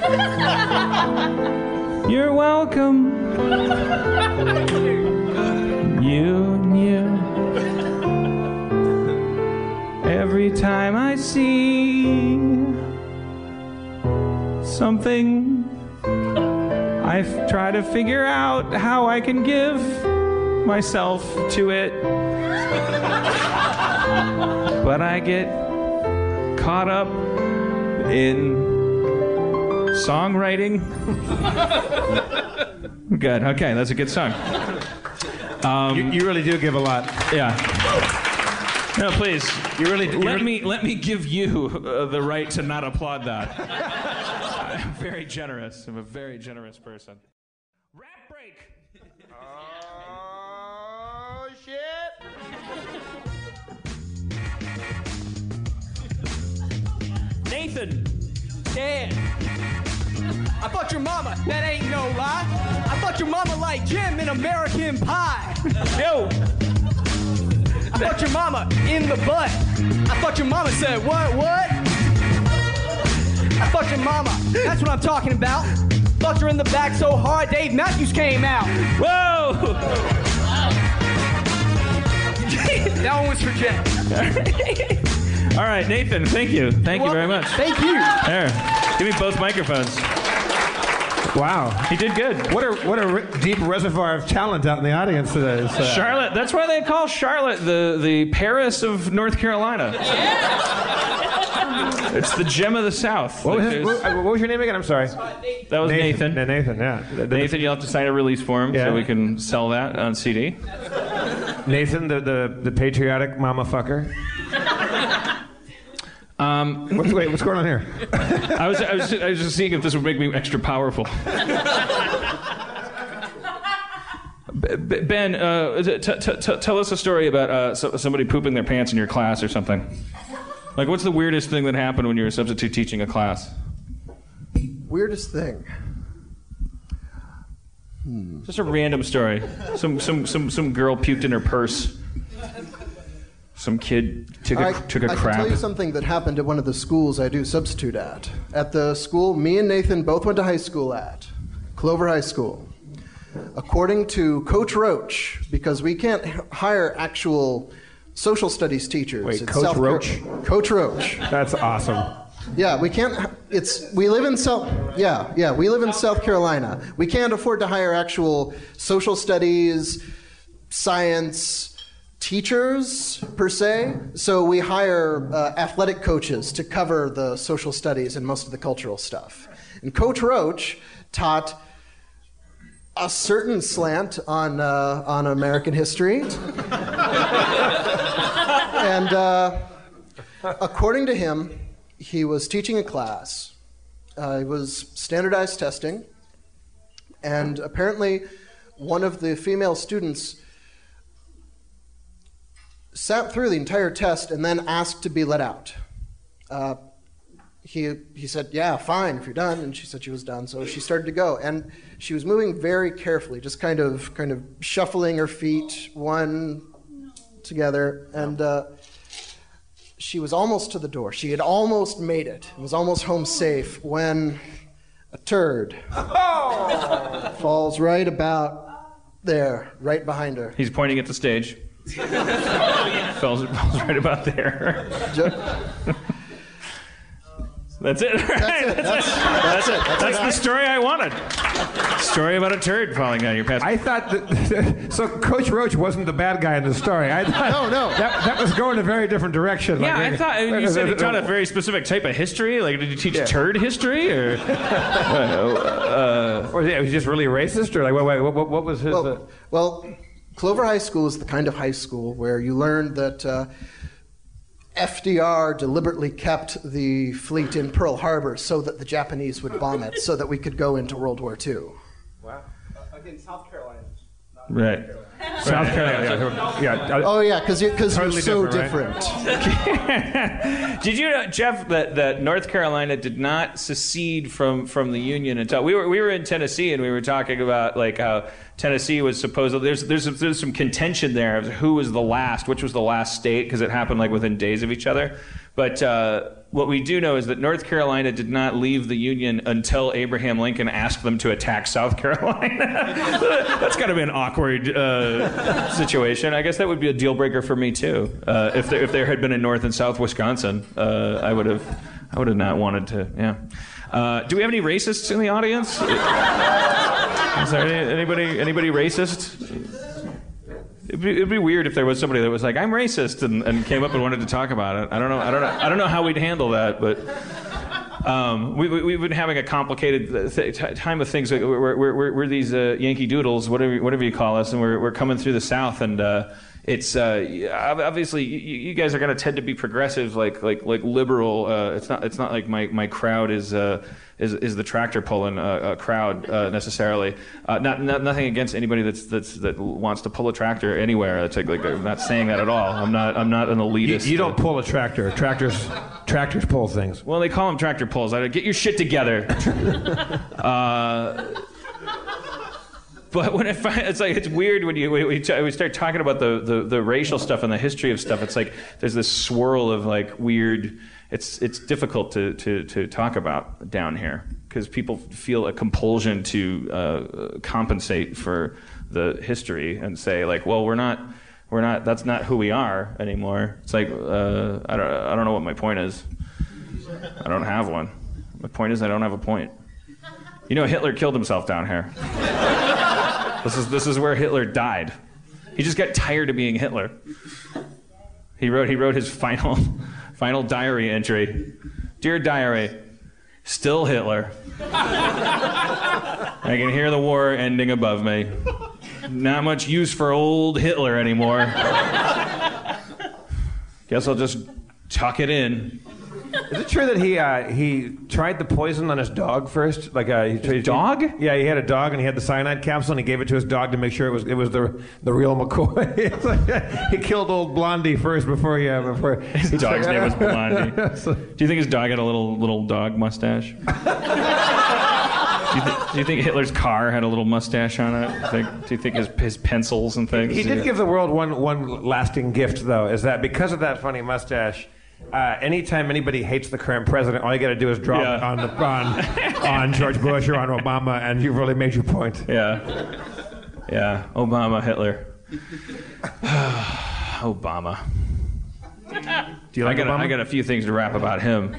You're welcome. You knew. Every time I see something, I f- try to figure out how I can give myself to it. But I get caught up in songwriting. Good. Okay, that's a good song. Um, you, you really do give a lot. Yeah. No, please. You really you let really... me let me give you uh, the right to not applaud that. I'm very generous. I'm a very generous person. Rap break. Oh shit! Nathan. Dan. I fucked your mama. That ain't no lie. I fucked your mama like Jim in American Pie. Yo. I fucked your mama in the butt. I fucked your mama. Said what? What? I fucked your mama. That's what I'm talking about. Fucked her in the back so hard, Dave Matthews came out. Whoa! That one was for Jen. All right, Nathan. Thank you. Thank You're you very welcome. much. Thank you. There. Give me both microphones. Wow, he did good. What a what a r- deep reservoir of talent out in the audience today. So. Charlotte. That's why they call Charlotte the the Paris of North Carolina. Yeah. It's the gem of the South. What, like was, his, what, what was your name again? I'm sorry. That was Nathan. Nathan. Nathan, yeah. The, the, Nathan, you'll have to sign a release form yeah. so we can sell that on C D. Nathan, the the, the patriotic mama fucker. Um, what's, wait, what's going on here? I was, I was, I was just seeing if this would make me extra powerful. B- Ben, uh, t- t- t- tell us a story about uh, so- somebody pooping their pants in your class or something. Like, what's the weirdest thing that happened when you were substitute teaching a class? Weirdest thing. Hmm. Just a random story. Some some some some girl puked in her purse. Some kid took a I, took a I crap. can tell you something that happened at one of the schools I do substitute at. At the school me and Nathan both went to high school at, Clover High School. According to Coach Roach, because we can't h- hire actual social studies teachers. Wait, in Coach South Car- Roach? Coach Roach. That's awesome. Yeah, we can't. h- It's we live in South. Yeah, yeah, we live in South Carolina. We can't afford to hire actual social studies, science teachers per se. So we hire uh, athletic coaches to cover the social studies and most of the cultural stuff. And Coach Roach taught a certain slant on uh, on American history, and uh, according to him, he was teaching a class. Uh, it was standardized testing, and apparently, one of the female students sat through the entire test and then asked to be let out. Uh, He, he said, yeah, fine, if you're done. And she said she was done. So she started to go. And she was moving very carefully, just kind of kind of shuffling her feet, one together. And uh, she was almost to the door. She had almost made it. It was almost home safe when a turd oh. falls right about there, right behind her. He's pointing at the stage. falls, falls right about there. That's it. Right? That's it. That's, That's, that's it. That's, That's the story I wanted. Story about a turd falling down your pants. I thought that, so Coach Roach wasn't the bad guy in the story. I thought No, no. That, that was going a very different direction. Yeah, Like, I thought you said he taught a very specific type of history. Like, did you teach Yeah. turd history, or? uh, or was he just really racist, or like what? What, what, what was his? Well, uh, well, Clover High School is the kind of high school where you learn that uh, F D R deliberately kept the fleet in Pearl Harbor so that the Japanese would bomb it, so that we could go into World War Two. Wow. Uh, again, South Carolina. Not right. South Carolina. Yeah. yeah. Oh yeah, because you're, cause Totally you're so different, different. Did you know, Jeff, that, that North Carolina did not secede from, from the Union until we were we were in Tennessee, and we were talking about like how Tennessee was supposedly there's there's there's some contention there of who was the last, which was the last state, because it happened like within days of each other. But uh, what we do know is that North Carolina did not leave the Union until Abraham Lincoln asked them to attack South Carolina. That's got to be an awkward uh, situation. I guess that would be a deal breaker for me too. Uh, if there if there had been a North and South Wisconsin, uh, I would have I would have not wanted to. Yeah. Uh, do we have any racists in the audience? Is there any, anybody anybody racist? It'd be, it'd be weird if there was somebody that was like, "I'm racist," and, and came up and wanted to talk about it. I don't know. I don't know. I don't know how we'd handle that, but um, we, we, we've been having a complicated th- time of things. We're, we're, we're, we're these uh, Yankee Doodles, whatever whatever you call us, and we're we're coming through the South, and uh, it's uh, obviously you, you guys are going to tend to be progressive, like like like liberal. Uh, it's not it's not like my my crowd is. Uh, Is, is the tractor pulling uh, a crowd uh, necessarily? Uh, not, not nothing against anybody that's that's that wants to pull a tractor anywhere. It's like, like I'm not saying that at all. I'm not I'm not an elitist. You, you don't pull a tractor. Tractors tractors pull things. Well, they call them tractor pulls. I get your shit together. uh, But when I find, it's like it's weird when you we, we, t- we start talking about the, the, the racial stuff and the history of stuff. It's like there's this swirl of like weird. It's it's difficult to, to, to talk about down here because people feel a compulsion to uh, compensate for the history and say like, well, we're not we're not that's not who we are anymore. It's like uh, I don't I don't know what my point is. I don't have one. My point is I don't have a point. You know, Hitler killed himself down here. This is this is where Hitler died. He just got tired of being Hitler. He wrote he wrote his final final diary entry. Dear diary, still Hitler. I can hear the war ending above me. Not much use for old Hitler anymore. Guess I'll just tuck it in. Is it true that he uh, he tried the poison on his dog first? Like uh, he, his dog? Yeah, he had a dog and he had the cyanide capsule and he gave it to his dog to make sure it was it was the the real McCoy. It's like, he killed old Blondie first before he uh, before his he dog's took, name was Blondie. So, do you think his dog had a little little dog mustache? Do you, th- do you think Hitler's car had a little mustache on it? Do you think, do you think his, his pencils and things? He did give the world one one lasting gift, though, is that because of that funny mustache, uh, anytime anybody hates the current president, all you got to do is drop Yeah. it on, the, on on George Bush or on Obama, and you've really made your point. Yeah. Yeah. Obama, Hitler. Obama. Do you like I got, Obama? a, I got a few things to rap about him.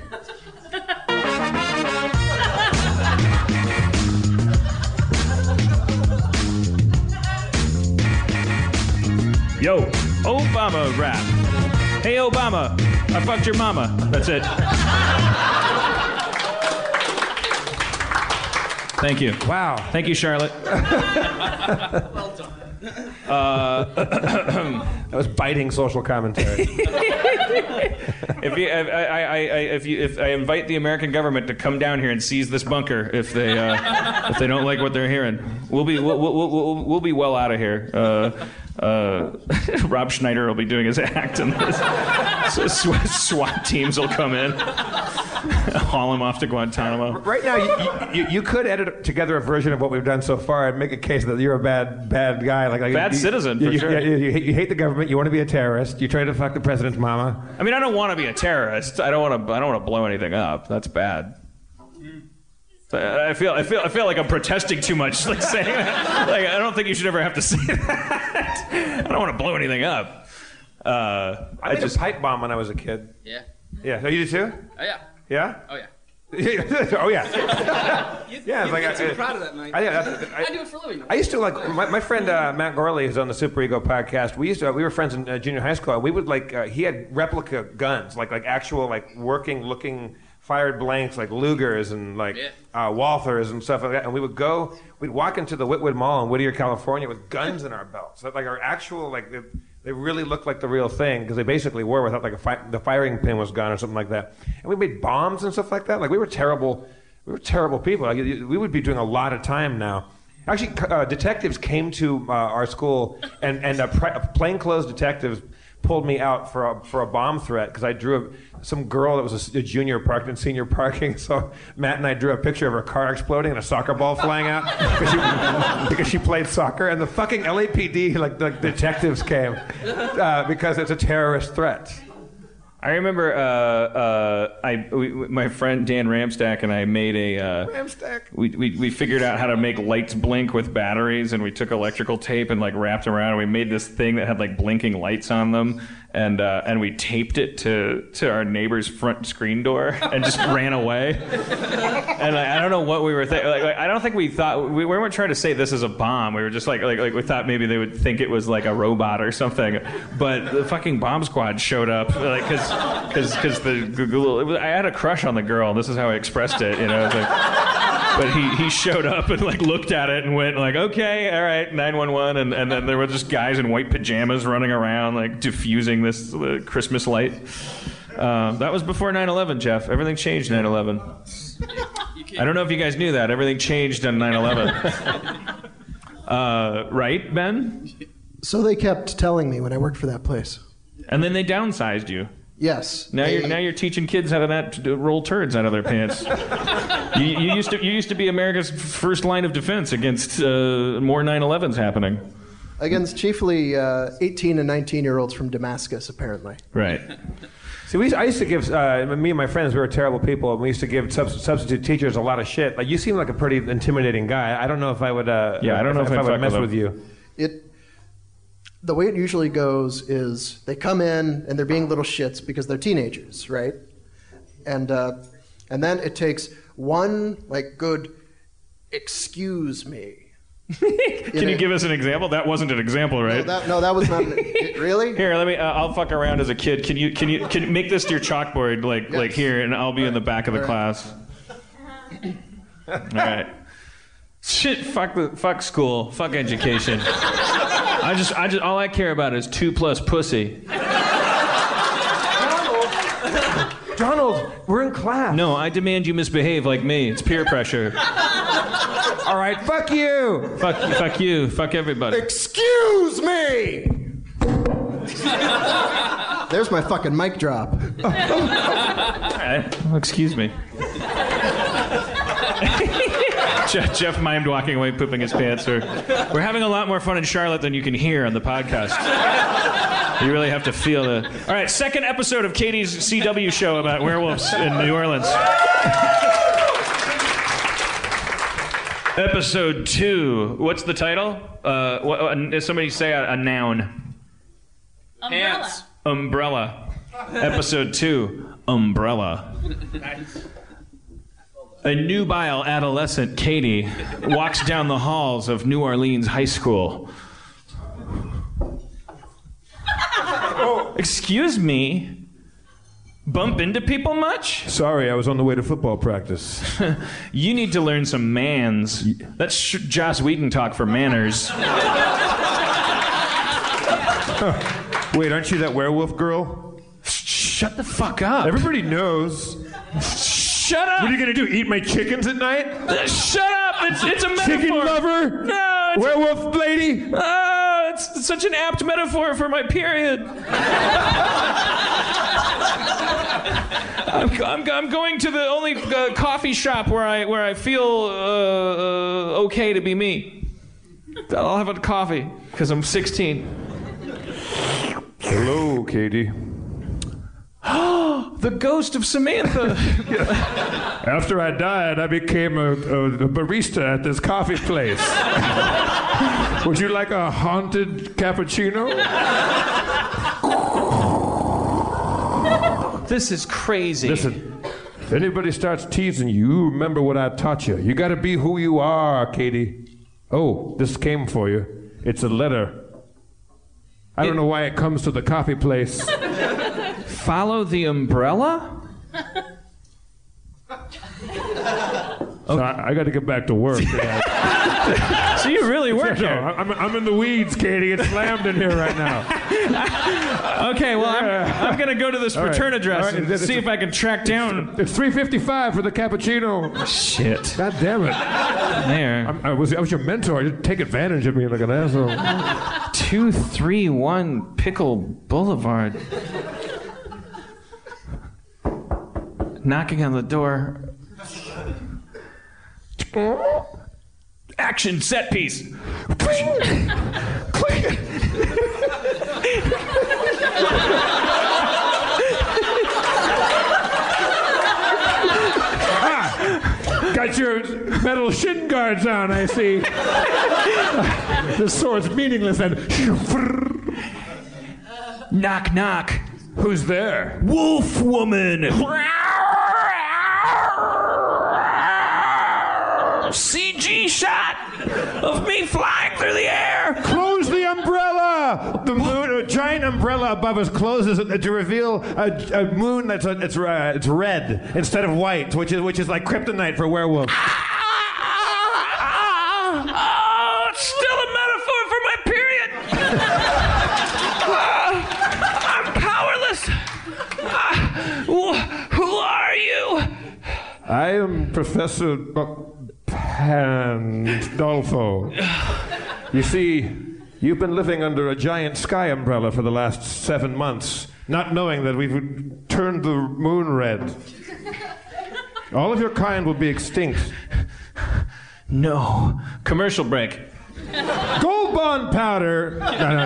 Yo, Obama rap. Hey, Obama, I fucked your mama. That's it. Thank you. Wow. Thank you, Charlotte. Well done. Uh, that was biting social commentary. if you, I, I, I, if you, if I invite the American government to come down here and seize this bunker, if they, uh, if they don't like what they're hearing, we'll be, we'll, we'll, we'll, we'll be well out of here. Uh, uh, Rob Schneider will be doing his act, and this, so SWAT teams will come in, haul him off to Guantanamo. Right now, you, you, you could edit together a version of what we've done so far and make a case that you're a bad bad guy, like, like Bad you, citizen, you, for you, sure. You, you, hate, you hate the government. You want to be a terrorist. You try to fuck the president's mama. I mean, I don't want to be a terrorist. I don't want to. I don't want to blow anything up. That's bad. I feel. I feel. I feel like I'm protesting too much. Like saying that. Like I don't think you should ever have to say that. I don't want to blow anything up. Uh, I, I just a pipe bomb when I was a kid. Yeah. Yeah. So you did too? Oh yeah. Yeah. Oh yeah. Oh yeah. You, yeah. You It's like get I, too I, proud of that, mate. I, I, I, I do it for a living. I used to like my, my friend uh, Matt Gorley, who's on the Super Ego podcast. We used to we were friends in uh, junior high school. And we would like uh, he had replica guns, like like actual like working looking fired blanks, like Lugers and like Yeah. uh, Walthers and stuff like that. And we would go, we'd walk into the Whitwood Mall in Whittier, California, with guns in our belts. So, like our actual like. They, They really looked like the real thing because they basically were without like a fi- the firing pin was gone or something like that. And we made bombs and stuff like that. Like we were terrible, we were terrible people. Like, we would be doing a lot of time now. Actually, uh, detectives came to uh, our school and and uh, pre- plainclothes detectives pulled me out for a, for a bomb threat because I drew a, some girl that was a, a junior parked in senior parking. So Matt and I drew a picture of her car exploding and a soccer ball flying out because she, because she played soccer. And the fucking L A P D, like the detectives came uh, because it's a terrorist threat. I remember uh, uh, I we, my friend Dan Ramstack and I made a uh, Ramstack. We, we we figured out how to make lights blink with batteries, and we took electrical tape and like wrapped them around, and we made this thing that had like blinking lights on them, and uh, and we taped it to to our neighbor's front screen door and just ran away. And like, I don't know what we were thinking. Like, like I don't think we thought we, we weren't trying to say this is a bomb. We were just like like like we thought maybe they would think it was like a robot or something. But the fucking bomb squad showed up like because. Because because the Google, I had a crush on the girl. This is how I expressed it, you know. It's like, but he, he showed up and like looked at it and went like, okay, all right, nine one one, and and then there were just guys in white pajamas running around like diffusing this uh, Christmas light. Uh, that was before nine eleven, Jeff. Everything changed nine eleven. I don't know if you guys knew that. Everything changed on nine eleven. Uh, right, Ben? So they kept telling me when I worked for that place. And then they downsized you. Yes. Now they, you're now you're teaching kids how to not to roll turds out of their pants. you, you used to you used to be America's first line of defense against uh, more nine elevens happening. Against chiefly uh, eighteen and nineteen year olds from Damascus, apparently. Right. See, we, I used to give, uh, me and my friends, we were terrible people, and we used to give sub- substitute teachers a lot of shit. Like, you seem like a pretty intimidating guy. I don't know if I would, uh, yeah, I don't know if, if, if I would fuck mess with, with you. It. The way it usually goes is they come in and they're being little shits because they're teenagers, right? And uh, and then it takes one like good excuse me. Can you give us an example? That wasn't an example, right? No, that, no, that was not. An, it, really? Here, let me. Uh, I'll fuck around as a kid. Can you? Can you? Can you make this to your chalkboard, like Yes. like here, and I'll be in the back of the All class. All right. Shit. Fuck the. Fuck school. Fuck education. I just. I just. All I care about is two plus pussy. Donald, we're in class. No, I demand you misbehave like me. It's peer pressure. All right, fuck you. Fuck, fuck you. Fuck everybody. Excuse me! There's my fucking mic drop. All right. Well, excuse me. Jeff, Jeff mimed walking away, pooping his pants. Or, we're having a lot more fun in Charlotte than you can hear on the podcast. You really have to feel the... All right, second episode of Katie's C W show about werewolves in New Orleans. Episode two. What's the title? Uh, what, uh, somebody say a, a noun. Umbrella. Ants. Umbrella. Episode two. Umbrella. Nice. A nubile adolescent, Katie, walks down the halls of New Orleans High School. Oh, excuse me? Bump into people much? Sorry, I was on the way to football practice. You need to learn some mans. That's sh- Joss Whedon talk for manners. Wait, aren't you that werewolf girl? Shut the fuck up. Everybody knows. Shut up! What are you gonna do? Eat my chickens at night? Uh, shut up! It's it's a metaphor. Chicken lover? No, it's werewolf lady? Oh, it's such an apt metaphor for my period. I'm, I'm I'm going to the only uh, coffee shop where I where I feel uh, uh, okay to be me. I'll have a coffee because I'm sixteen. Hello, Katie. The ghost of Samantha. After I died, I became a, a, a barista at this coffee place. Would you like a haunted cappuccino? This is crazy. Listen, if anybody starts teasing you, remember what I taught you. You gotta be who you are, Katie. Oh, this came for you. It's a letter. I don't know why it comes to the coffee place. Follow the umbrella? So I, I got to get back to work. So you really work no, here? I'm, I'm in the weeds, Katie. It's slammed in here right now. Okay, well, I'm, I'm going to go to this All return right. address All right. and It's- see it's- if I can track down... It's three fifty-five for the cappuccino. Shit. God damn it. There. I'm, I, was, I was your mentor. You didn't take advantage of me like an asshole. two three one Pickle Boulevard. Knocking on the door. Action set piece. Ah, got your metal shin guards on, I see. This sword's meaningless then. Knock, knock. Who's there? Wolf woman. C G shot of me flying through the air. Close the umbrella. The moon, a giant umbrella above us closes to reveal a, a moon that's a, it's uh, it's red instead of white, which is which is like kryptonite for werewolves. Oh, it's still a metaphor for my period. Uh, I'm powerless. Uh, wh- who are you? I am Professor Pandolfo. You see, you've been living under a giant sky umbrella for the last seven months, not knowing that we've turned the moon red. All of your kind will be extinct. No. Commercial break. Gold Bond powder.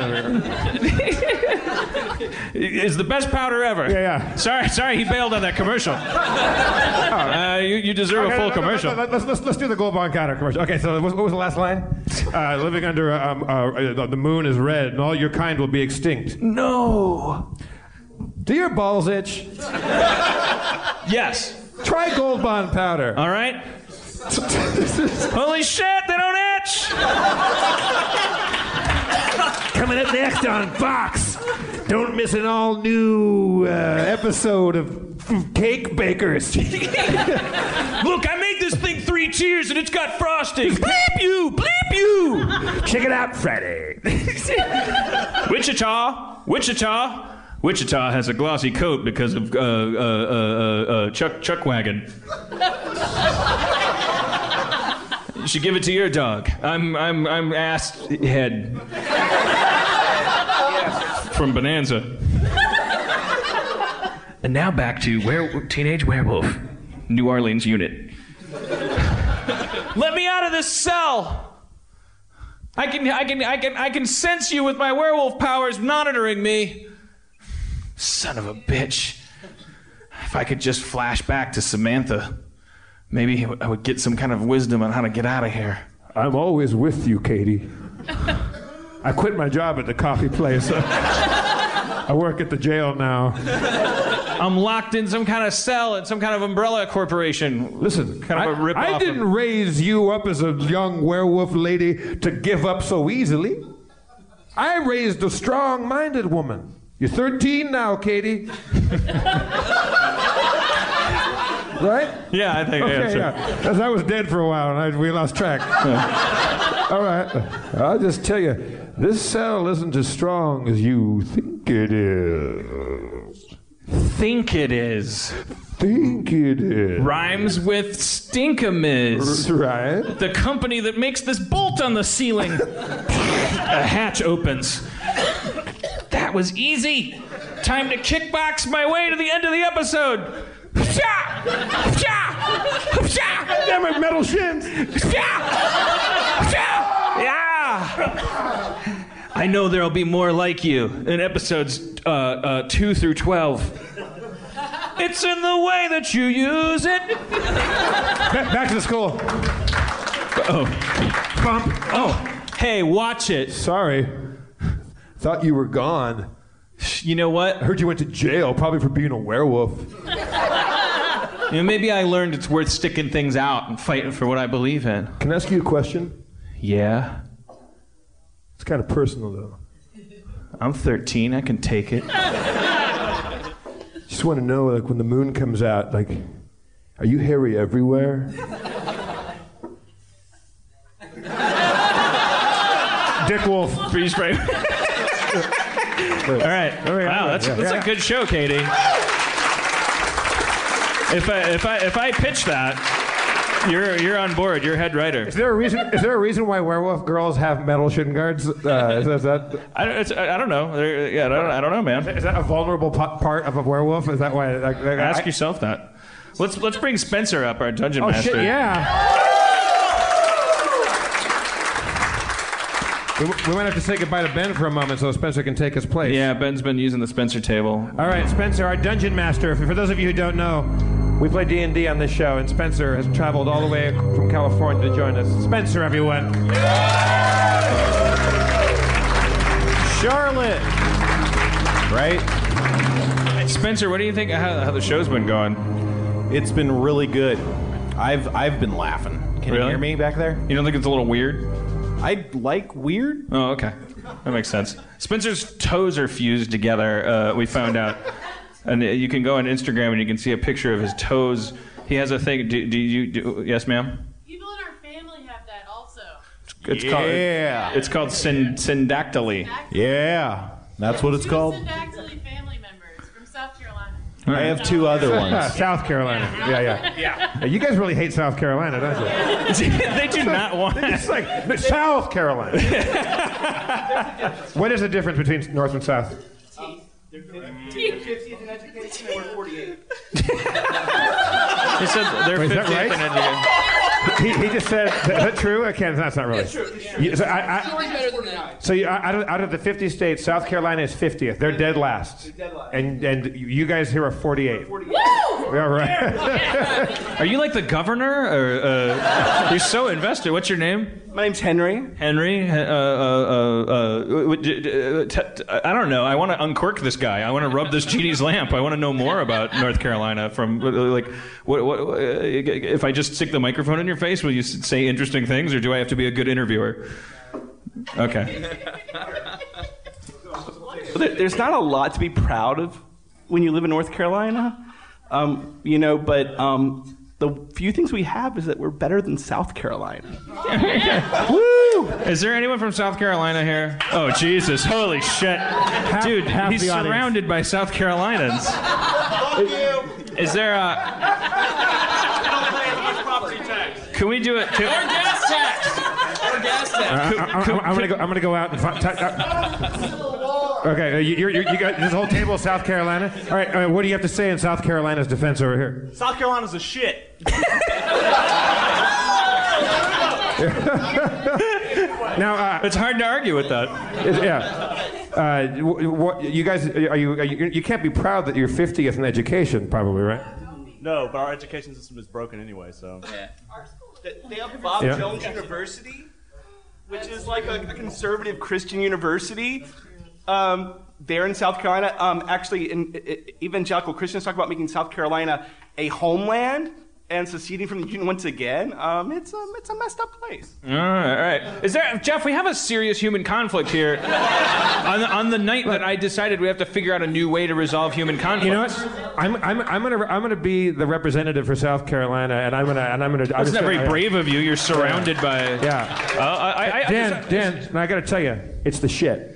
Is the best powder ever. Yeah, yeah. Sorry, sorry, he bailed on that commercial. Uh, you, you deserve Okay, a full no, no, no, commercial. no, let's, let's, let's do the Gold Bond powder commercial. Okay, so what, what was the last line? Uh, living under um, uh, the moon is red, and all your kind will be extinct. No. Do your balls itch? Yes. Try Gold Bond powder. All right. Holy shit, they don't itch. Coming up next on Fox. Don't miss an all-new uh, episode of Cake Bakers. Look, I made this thing three cheers and it's got frosting. Bleep you, bleep you. Check it out Friday. Wichita, Wichita. Wichita has a glossy coat because of uh, uh, uh, uh, Chuck Chuck Wagon. You should give it to your dog. I'm I'm I'm ass head from Bonanza. And now back to were- Teenage Werewolf, New Orleans unit. Let me out of this cell. I can I can I can I can sense you with my werewolf powers monitoring me. Son of a bitch. If I could just flash back to Samantha, maybe I would get some kind of wisdom on how to get out of here. I'm always with you, Katie. I quit my job at the coffee place. I work at the jail now. I'm locked in some kind of cell at some kind of umbrella corporation. Listen, kind of I, a rip I off didn't of... raise you up as a young werewolf lady to give up so easily. I raised a strong-minded woman. You're thirteen now, Katie. Right? Yeah, I think. Okay, Yeah, sure. yeah. Because I was dead for a while and I, we lost track. All right. I'll just tell you, this cell isn't as strong as you think it is. Think it is. Think it is. Rhymes with Stinkamiz. Right. The company that makes this bolt on the ceiling. A hatch opens. That was easy. Time to kickbox my way to the end of the episode. Damn it, metal shins. Yeah. I know there'll be more like you in episodes uh, uh, two through twelve. It's in the way that you use it. Back, back to the school. Oh. Bump. Oh. Hey, watch it. Sorry. Thought you were gone. You know what? I heard you went to jail, probably for being a werewolf. You know, maybe I learned it's worth sticking things out and fighting for what I believe in. Can I ask you a question? Yeah. It's kind of personal, though. I'm thirteen. I can take it. Just want to know, like, when the moon comes out, like, are you hairy everywhere? Dick Wolf. Freeze frame. All right. Oh, yeah, Wow, that's yeah, that's yeah. a good show, Katie. If I if I if I pitch that, you're you're on board. You're head writer. Is there a reason? Is there a reason why werewolf girls have metal shin guards? Uh, is, that, is that? I don't, it's, I don't know. They're, yeah, I don't, I don't know, man. Is that a vulnerable p- part of a werewolf? Is that why? Like, like, Ask I, yourself that. Let's let's bring Spencer up, our dungeon oh master. shit! Yeah. We, we might have to say goodbye to Ben for a moment so Spencer can take his place. Yeah, Ben's been using the Spencer table. All right, Spencer, our dungeon master. For, for those of you who don't know, we play D and D on this show, and Spencer has traveled all the way from California to join us. Spencer, everyone. Charlotte. Right? Spencer, what do you think how, how the show's been going? It's been really good. I've I've been laughing. Can Really? you hear me back there? You don't think it's a little weird? I like weird. Oh, okay. That makes sense. Spencer's toes are fused together, uh, we found out. And you can go on Instagram and you can see a picture of his toes. He has a thing. Do, do you... Do, yes, ma'am? People in our family have that also. It's Yeah. called, it's called syn, syndactyly. Yeah, that's what it's Two called. Syndactyly family members from South Carolina. I have two other ones. South Carolina. Yeah, yeah. Yeah. You guys really hate South Carolina, don't you? They do not want... It's like but South Carolina. What is the difference between North and South? They're fiftieth in education and we're forty-eight. He said they're Wait, is that fiftieth right? in education. He, he just said, is that true? I can't, that's not really. It's true. It's true. You- so I, I, Story's better than that. so you, out, of, out of the fifty states, South Carolina is fiftieth. They're dead last. They're dead last. And and you guys here are forty-eight. forty-eight. Yeah, right. Are you like the governor? Or uh, you're so invested. What's your name? My name's Henry. Henry? Uh, uh, uh, uh, d- d- uh, t- t- I don't know. I want to uncork this guy. I want to rub this genie's lamp. I want to know more about North Carolina. From uh, like, what, what, uh, if I just stick the microphone in your face, will you s- say interesting things, or do I have to be a good interviewer? Okay. There- There's not a lot to be proud of when you live in North Carolina, um, you know, but um, the few things we have is that we're better than South Carolina. Woo! Is there anyone from South Carolina here? Oh, Jesus. Holy shit. Half, Dude, half he's the audience. surrounded by South Carolinians. Is there a... Property tax. Can we do it? Can, Or gas tax. Or gas tax. Uh, I, I, I'm gonna go. I'm gonna go out and find. T- uh, okay, uh, you, you're, you're, you got this whole table of South Carolina. All right, uh, what do you have to say in South Carolina's defense over here? South Carolina's a shit. Now, uh, it's hard to argue with that. Yeah. Uh, what, you guys, are you, are you? You can't be proud that you're fiftieth in education, probably, right? No, but our education system is broken anyway, so. Yeah. They- They have Bob Yeah. Jones University, which is like a, a conservative Christian university. Um, there in South Carolina, um, actually, in, in, evangelical Christians talk about making South Carolina a homeland and seceding from the Union once again. Um, it's a it's a messed up place. All right, all right. Is there, Jeff? We have a serious human conflict here. on, the, on the night that I decided we have to figure out a new way to resolve human conflict. You know what? I'm I'm I'm gonna I'm gonna be the representative for South Carolina, and I'm gonna and I'm gonna. I'm That's just not very gonna- brave of you. You're surrounded by. Yeah. Uh, I, I, I, Dan, Dan, and I got to tell you, it's the shit.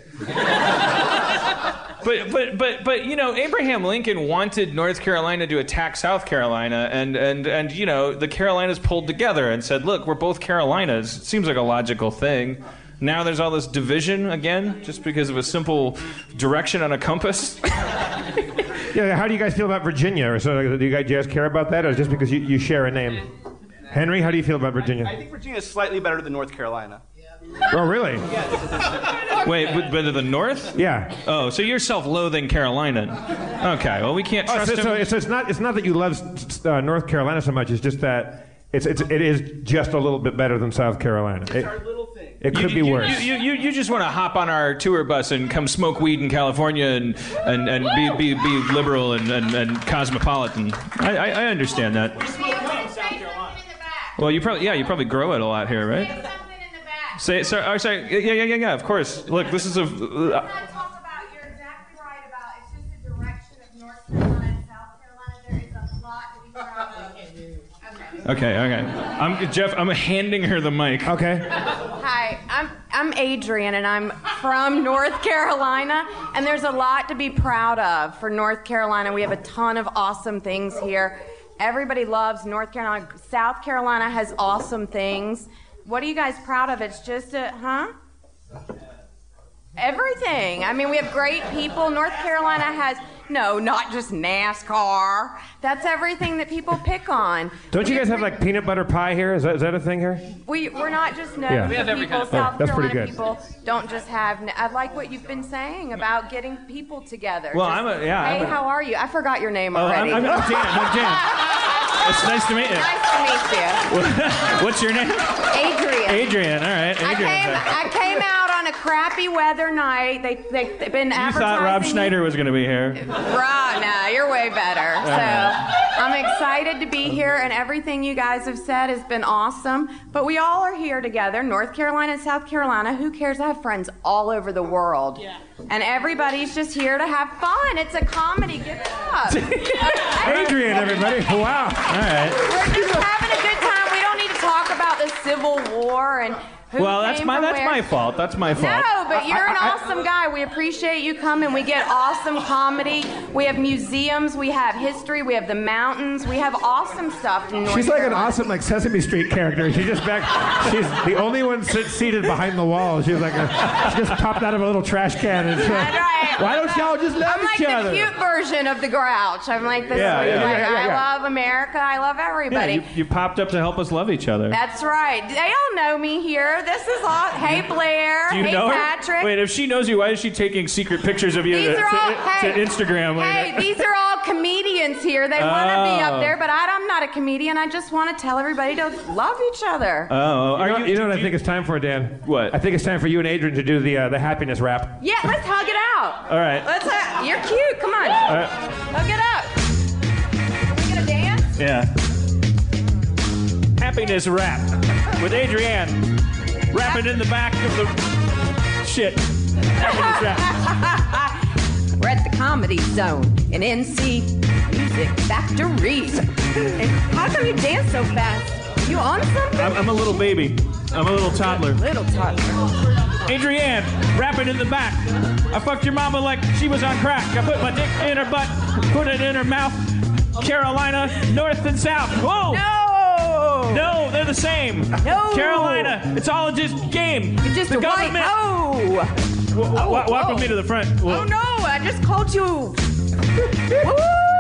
But but but but you know, Abraham Lincoln wanted North Carolina to attack South Carolina, and and and you know, the Carolinas pulled together and said, "Look, we're both Carolinas." It seems like a logical thing. Now there's all this division again, just because of a simple direction on a compass. Yeah. How do you guys feel about Virginia? Or so, do you guys, do you guys care about that, or just because you, you share a name? Henry, how do you feel about Virginia? I think Virginia is slightly better than North Carolina. Oh, really? Wait, but better than North? Yeah. Oh, so you're self-loathing Carolinian. Okay, well, we can't Oh, trust so, him. so, so it's not it's not that you love uh, North Carolina so much. It's just that it's, it's it is just a little bit better than South Carolina. It, it could you, be you, worse. You, you, you, you just want to hop on our tour bus and come smoke weed in California and and, and be, be be liberal and, and, and cosmopolitan. I, I, I understand that. Well, you probably yeah you probably grow it a lot here, right? Say sorry, oh, sorry. Yeah, yeah, yeah, yeah. Of course. Look, this is a. Uh, Okay, okay. I'm Jeff. I'm handing her the mic. Okay. Hi, I'm I'm Adrian, and I'm from North Carolina, and there's a lot to be proud of for North Carolina. We have a ton of awesome things here. Everybody loves North Carolina. South Carolina has awesome things. What are you guys proud of? It's just a, huh? Everything. I mean, we have great people. North Carolina has, no, not just NASCAR. That's everything that people pick on. Don't you guys have like peanut butter pie here? Is that is that a thing here? We, we're not just no Yeah. We have people. every kind of South food. That's pretty Carolina good. people don't just have, I like what you've been saying about getting people together. Well, Just, I'm a- yeah, Hey, I'm a- how are you? I forgot your name Oh, already. I'm, I'm, I'm Dan. I'm Dan. It's nice to meet you. Nice to meet you. What's your name? Adrian. Adrian. All right. I Adrian. came, I came out on a crappy weather night. They, they, they've been You advertising. thought Rob Schneider was going to be here. Right, nah, you're way better. All So right. I'm excited to be here, and everything you guys have said has been awesome. But we all are here together, North Carolina and South Carolina. Who cares? I have friends all over the world. Yeah. And everybody's just here to have fun. It's a comedy. Give it up. Adrian, everybody. Wow. All right. We're just having a good time. We don't need to talk about the Civil War and who Well, that's came my from that's where. my fault. That's my fault. No, but you're an I- I- awesome guy. We appreciate you coming. We get awesome comedy. We have museums. We have history. We have the mountains. We have awesome stuff in North She's like an Carolina. awesome like Sesame Street character. She's just back. She's the only one sit, seated behind the wall. She's like a, she just popped out of a little trash can. And she, That's right. Why don't y'all just love I'm like each the other? cute version of the Grouch. I'm like this. Yeah, like, yeah, like, yeah, yeah, yeah. I love America. I love Yeah, everybody. you, you popped up to help us love each other. That's right. They all know me here. This is all. Hey Blair. Do you hey know Patrick. her? Wait, if she knows you, why is she taking secret pictures of you These to, are all, to, hey, to Instagram later? Hey, these are all comedians here. They want to be Oh. up there, but I, I'm not a comedian. I just want to tell everybody to love each other. Oh, you are know, you? you know what I think it's time for, Dan? What? I think it's time for you and Adrian to do the uh, the happiness rap. Yeah, let's hug it out. All right. Let's. Ha- you're cute. Come on. All right. Hug it up. Are we gonna dance? Yeah. Happiness rap with Adrienne. Rapping in the back of the shit. Happiness rap. We're at the Comedy Zone in N C Music Factory. And how come you dance so fast? You on something? I'm, I'm a little baby. I'm a little toddler. Little toddler. Adrienne, rapping in the back. I fucked your mama like she was on crack. I put my dick in her butt, put it in her mouth. Carolina, north and south. Whoa! No! No, they're the same. No! Carolina, it's all just game. You're just the a white government. hoe. W- w- Oh, walk whoa. with me to the front. Whoa. Oh no, I just called you. Woo!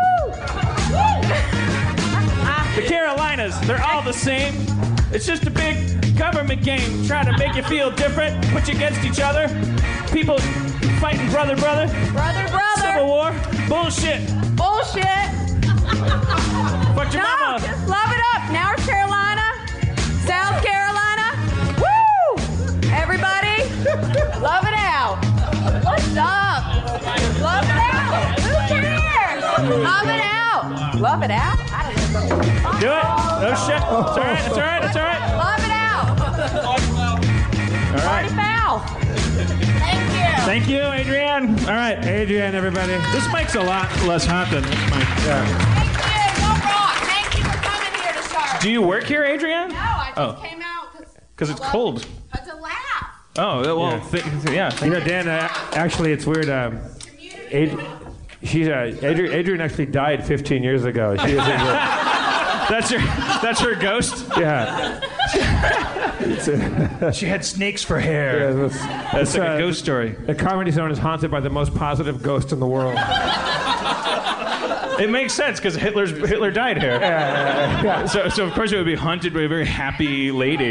The Carolinas, they're all the same. It's just a big government game trying to make you feel different, put you against each other. People fighting brother, brother. Brother, brother. Civil war. Bullshit. Bullshit. Fuck your No, mama. just love it up. North Carolina, South Carolina. Woo! Everybody, love it out. What's up? Love it out. Who cares? Love it out. Love it out. I don't know. Do it. No shit. It's all right. It's all right. It's all right. Love it out. All Party right. foul. Thank you. Thank you, Adrienne. All right. Adrienne, everybody. This mic's a lot less hot than this mic. Yeah. Thank you for coming here to Charlotte. Do you work here, Adrienne? No, I just Oh. came out because Because it's cold. to laugh. Oh, well, Yeah. th- th- yeah. You know, Dan, uh, actually, it's weird. Um, Ad- she's, uh, Adrienne, Adrienne actually died fifteen years ago. She isn't here. That's her. That's her ghost. Yeah. She had snakes for hair. Yeah, that's That's like a ghost story. The Comedy Zone is haunted by the most positive ghost in the world. It makes sense because Hitler's Hitler died here. Yeah, yeah. So, so of course it would be haunted by a very happy lady.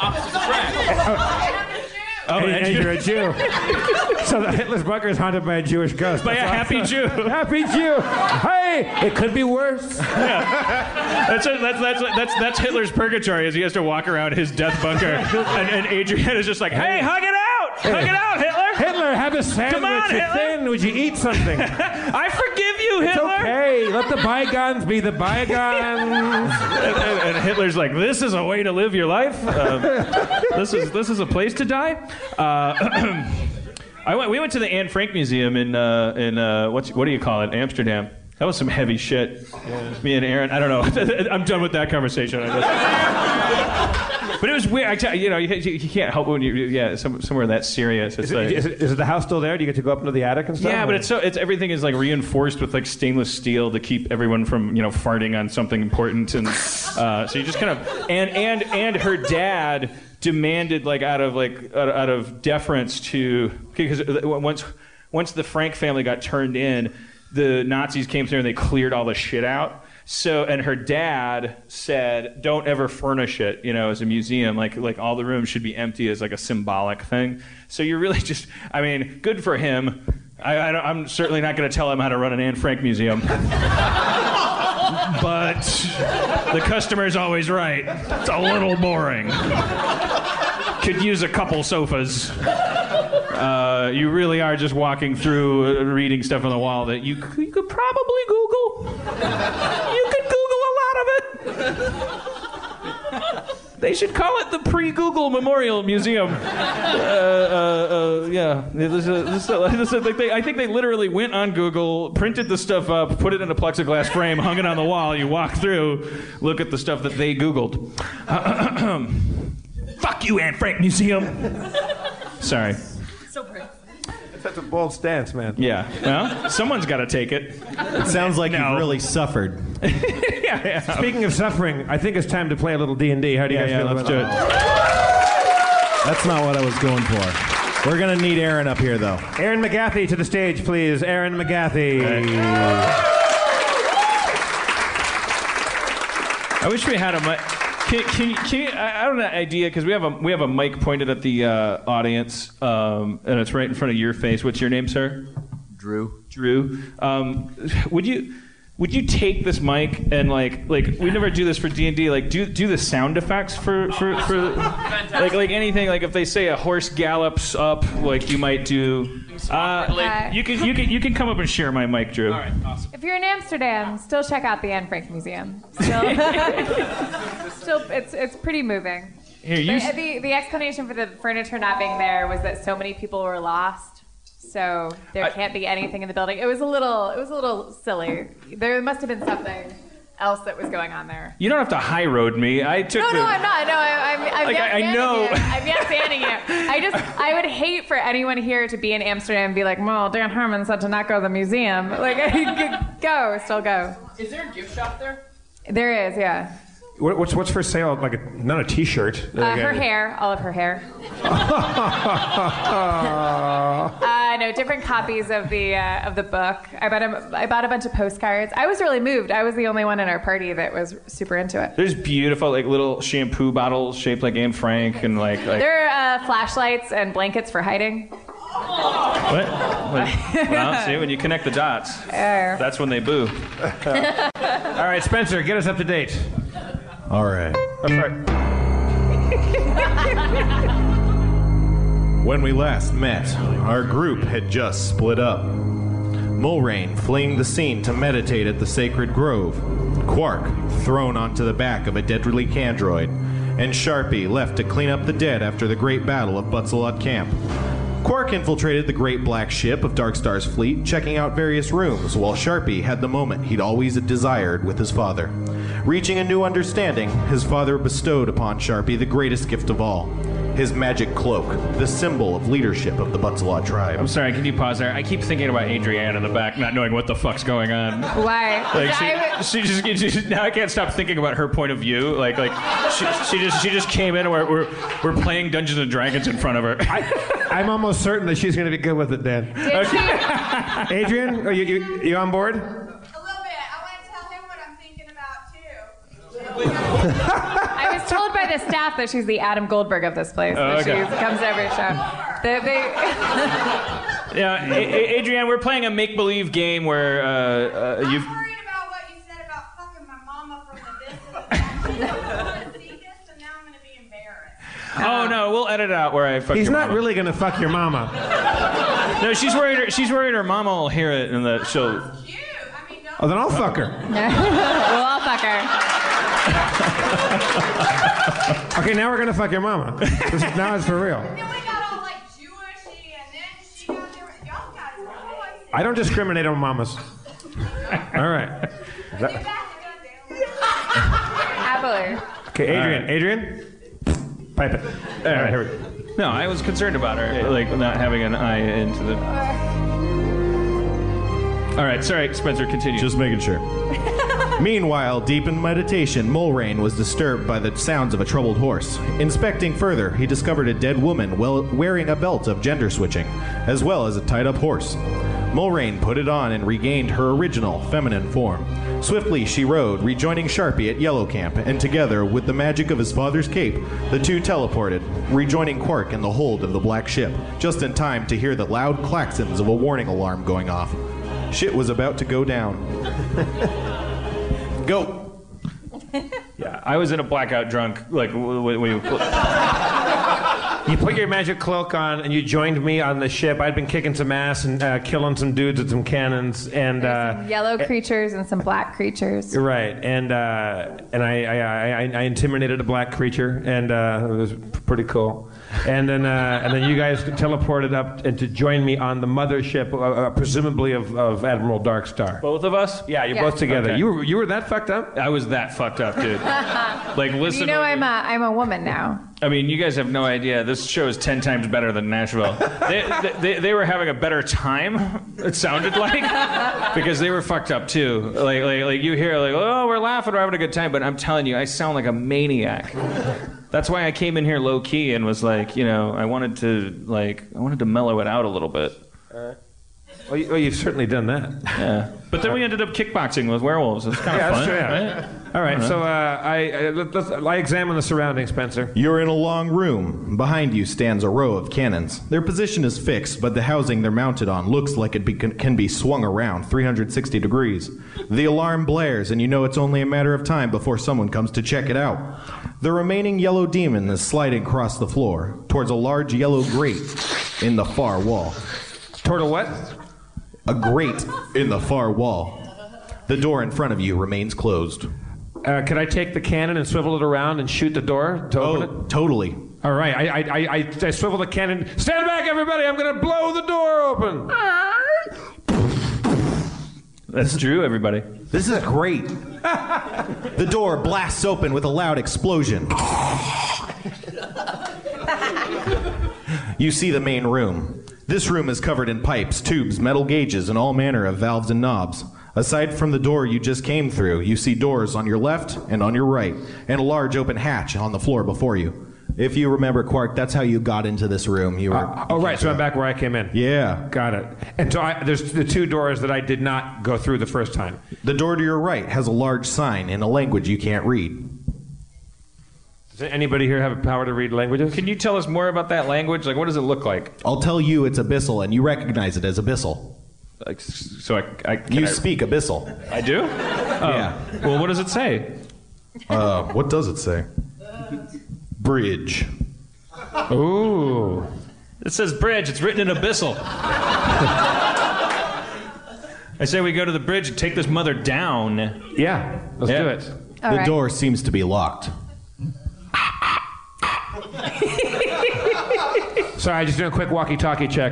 Oh, and, and and you- you're a Jew. So the Hitler's bunker is haunted by a Jewish ghost. By a That's happy awesome. Jew. Happy Jew. Hey, it could be worse. That's, a, that's that's that's that's Hitler's purgatory. Is he has to walk around his death bunker, and, and Adrienne is just like, "Hey, hug it out, hug it out, Hitler." Hitler, have a sandwich. Come on, You're Hitler. thin. Would you eat something? I forgive you, It's Hitler. okay. Let the bygones be the bygones. And, and- and Hitler's like, "This is a way to live your life. Um, this is this is a place to die." Uh, I went. We went to the Anne Frank Museum in uh, in uh, what's what do you call it? Amsterdam. That was some heavy shit. Me and Aaron. I don't know. I'm done with that conversation. I guess. But it was weird. I tell you, you know, you, you can't help it when you yeah some, somewhere that serious. It's Is it, like, is, it, is it the house still there? Do you get to go up into the attic and stuff? yeah, but it's so it's everything is like reinforced with like stainless steel to keep everyone from you know farting on something important, and uh, so you just kind of and and and her dad demanded like out of like out, out of deference to because once once the Frank family got turned in, the Nazis came through and they cleared all the shit out. So, and her dad said, "Don't ever furnish it, you know, as a museum. Like, like all the rooms should be empty as like a symbolic thing." So you're really just, I mean, good for him. I, I don't, I'm certainly not going to tell him how to run an Anne Frank museum. But the customer's always right. It's a little boring. Could use a couple sofas. Uh, you really are just walking through, uh, reading stuff on the wall that you, c- you could probably Google. You could Google a lot of it. They should call it the pre-Google Memorial Museum. Uh, uh, uh, yeah, this is, this is, this is, like they, I think they literally went on Google, printed the stuff up, put it in a plexiglass frame, hung it on the wall. You walk through, look at the stuff that they Googled. Fuck you, Anne Frank Museum. Sorry. So brave. That's a bold stance, man. Yeah. Well, someone's got to take it. It sounds like No. you've really suffered. yeah, yeah. Speaking of suffering, I think it's time to play a little D and D. How do you Yeah, guys yeah, feel let's about do that? That's not what I was going for. We're gonna need Aaron up here, though. Aaron McGathy to the stage, please. Aaron McGathy. I wish we had a mic. Can, can, can you, I I don't have an idea because we have a we have a mic pointed at the uh, audience, um, and it's right in front of your face. What's your name, sir? Drew. Drew. Um, would you would you take this mic and like like we never do this for D and D, like do do the sound effects for for, for like like anything, like if they say a horse gallops up, like you might do. Uh, you can you can you can come up and share my mic, Drew. All right, awesome. If you're in Amsterdam, still check out the Anne Frank Museum. Still, still it's it's pretty moving. Here, you But the the explanation for the furniture not being there was that so many people were lost, so there I- can't be anything in the building. It was a little it was a little silly. There must have been something else that was going on there. You don't have to high road me. I took No, the. no, I'm not. No, I, I'm, I'm Like, yes I- I know. You. I'm yes standing you. I just, I would hate for anyone here to be in Amsterdam and be like, well, Dan Harmon said to not go to the museum. Like, go, still go. Is there a gift shop there? There is, yeah. What, what's what's for sale? Like a, not a T-shirt. Uh, Like her a- hair, all of her hair. uh, no, different copies of the uh, of the book. I bought a, I bought a bunch of postcards. I was really moved. I was the only one in our party that was super into it. There's beautiful like little shampoo bottles shaped like Anne Frank and like like. There are uh, flashlights and blankets for hiding. What? What? Well, see, when you connect the dots, that's when they boo. All right, Spencer, get us up to date. All right. I'm sorry. When we last met, our group had just split up. Mulrain fleeing the scene to meditate at the sacred grove, Quark thrown onto the back of a deadly Candroid, and Sharpie left to clean up the dead after the great battle of Butzelot Camp. Quark infiltrated the great black ship of Darkstar's fleet, checking out various rooms, while Sharpie had the moment he'd always desired with his father. Reaching a new understanding, his father bestowed upon Sharpie the greatest gift of all, his magic cloak, the symbol of leadership of the Butzelot tribe. I'm sorry, can you pause there? I keep thinking about Adrienne in the back, not knowing what the fuck's going on. Why? Like I- she, she, just, she just now I can't stop thinking about her point of view. Like like she, she just she just came in and we're, we're we're playing Dungeons and Dragons in front of her. I, I'm almost certain that she's going to be good with it, Dan. Did she? Adrian, are you, you you on board? I was told by the staff that she's the Adam Goldberg of this place. Oh, that okay. she comes to every show. They, they Yeah, A- A- Adrienne, we're playing a make-believe game where uh, uh, you've. Oh no, we'll edit out where I fuck He's your not mama. really going to fuck your mama. No, she's worried. Her, she's worried her mama will hear it and that she'll. Oh, then I'll fuck her. we'll all fuck her. Okay, now we're going to fuck your mama. This is, now it's for real. I don't discriminate on mamas. All right. That- Happily. okay, Adrian. Adrian? Pipe it. All right, here we go. No, I was concerned about her, like not having an eye into the. All right, sorry, Spencer, continue. Just making sure. Meanwhile, deep in meditation, Mulrain was disturbed by the sounds of a troubled horse. Inspecting further, he discovered a dead woman well, wearing a belt of gender switching, as well as a tied-up horse. Mulrain put it on and regained her original, feminine form. Swiftly she rode, rejoining Sharpie at Yellow Camp, and together, with the magic of his father's cape, the two teleported, rejoining Quark in the hold of the black ship, just in time to hear the loud claxons of a warning alarm going off. Shit was about to go down. Go! Yeah, I was in a blackout drunk, like when you. You put your magic cloak on and you joined me on the ship. I'd been kicking some ass and uh, killing some dudes with some cannons. And uh, Yellow creatures and some black creatures. You're right, and uh, and I, I, I, I intimidated a black creature, and uh, it was pretty cool. And then uh, and then you guys teleported up and to join me on the mothership, uh, uh, presumably of, of Admiral Darkstar. Both of us? Yeah, you're Yeah. both together. Okay. You were you were that fucked up? I was that fucked up, dude. Like, listen. You know, to- I'm a, I'm a woman now. I mean, you guys have no idea. This show is ten times better than Nashville. They, they, they were having a better time, it sounded like, because they were fucked up too. Like, like, like you hear, like, oh, we're laughing, we're having a good time, but I'm telling you, I sound like a maniac. That's why I came in here low key and was like, you know, I wanted to, like, I wanted to mellow it out a little bit. Uh, well, you, well, you've certainly done that. Yeah. But then we ended up kickboxing with werewolves. It's kind of Yeah, fun, that's true, yeah. right? All right, Uh-huh. so uh, I, I, let, let's, I examine the surroundings, Spencer. You're in a long room. Behind you stands a row of cannons. Their position is fixed, but the housing they're mounted on looks like it be, can be swung around three hundred sixty degrees. The alarm blares, and you know it's only a matter of time before someone comes to check it out. The remaining yellow demon is sliding across the floor towards a large yellow grate in the far wall. Toward a what? A grate in the far wall. The door in front of you remains closed. Uh, could I take the cannon and swivel it around and shoot the door to open Oh, it? totally. All right, I, I, I, I, I swivel the cannon. Stand back, everybody! I'm going to blow the door open. That's Drew, everybody. This is great. The door blasts open with a loud explosion. You see the main room. This room is covered in pipes, tubes, metal gauges, and all manner of valves and knobs. Aside from the door you just came through, you see doors on your left and on your right, and a large open hatch on the floor before you. If you remember, Quark, that's how you got into this room. You were. Uh, oh, right. So I'm back where I came in. Yeah. Got it. And so I, there's the two doors that I did not go through the first time. The door to your right has a large sign in a language you can't read. Does anybody here have a power to read languages? Can you tell us more about that language? Like, what does it look like? I'll tell you it's Abyssal, and you recognize it as Abyssal. Like, so I, I you I, speak Abyssal. I do? Oh. Yeah. Well, what does it say? Uh, what does it say? Bridge. Ooh. It says bridge. It's written in Abyssal. I say we go to the bridge and take this mother down. Yeah, let's yeah. do it. All the right. door seems to be locked. Sorry, just doing a quick walkie-talkie check.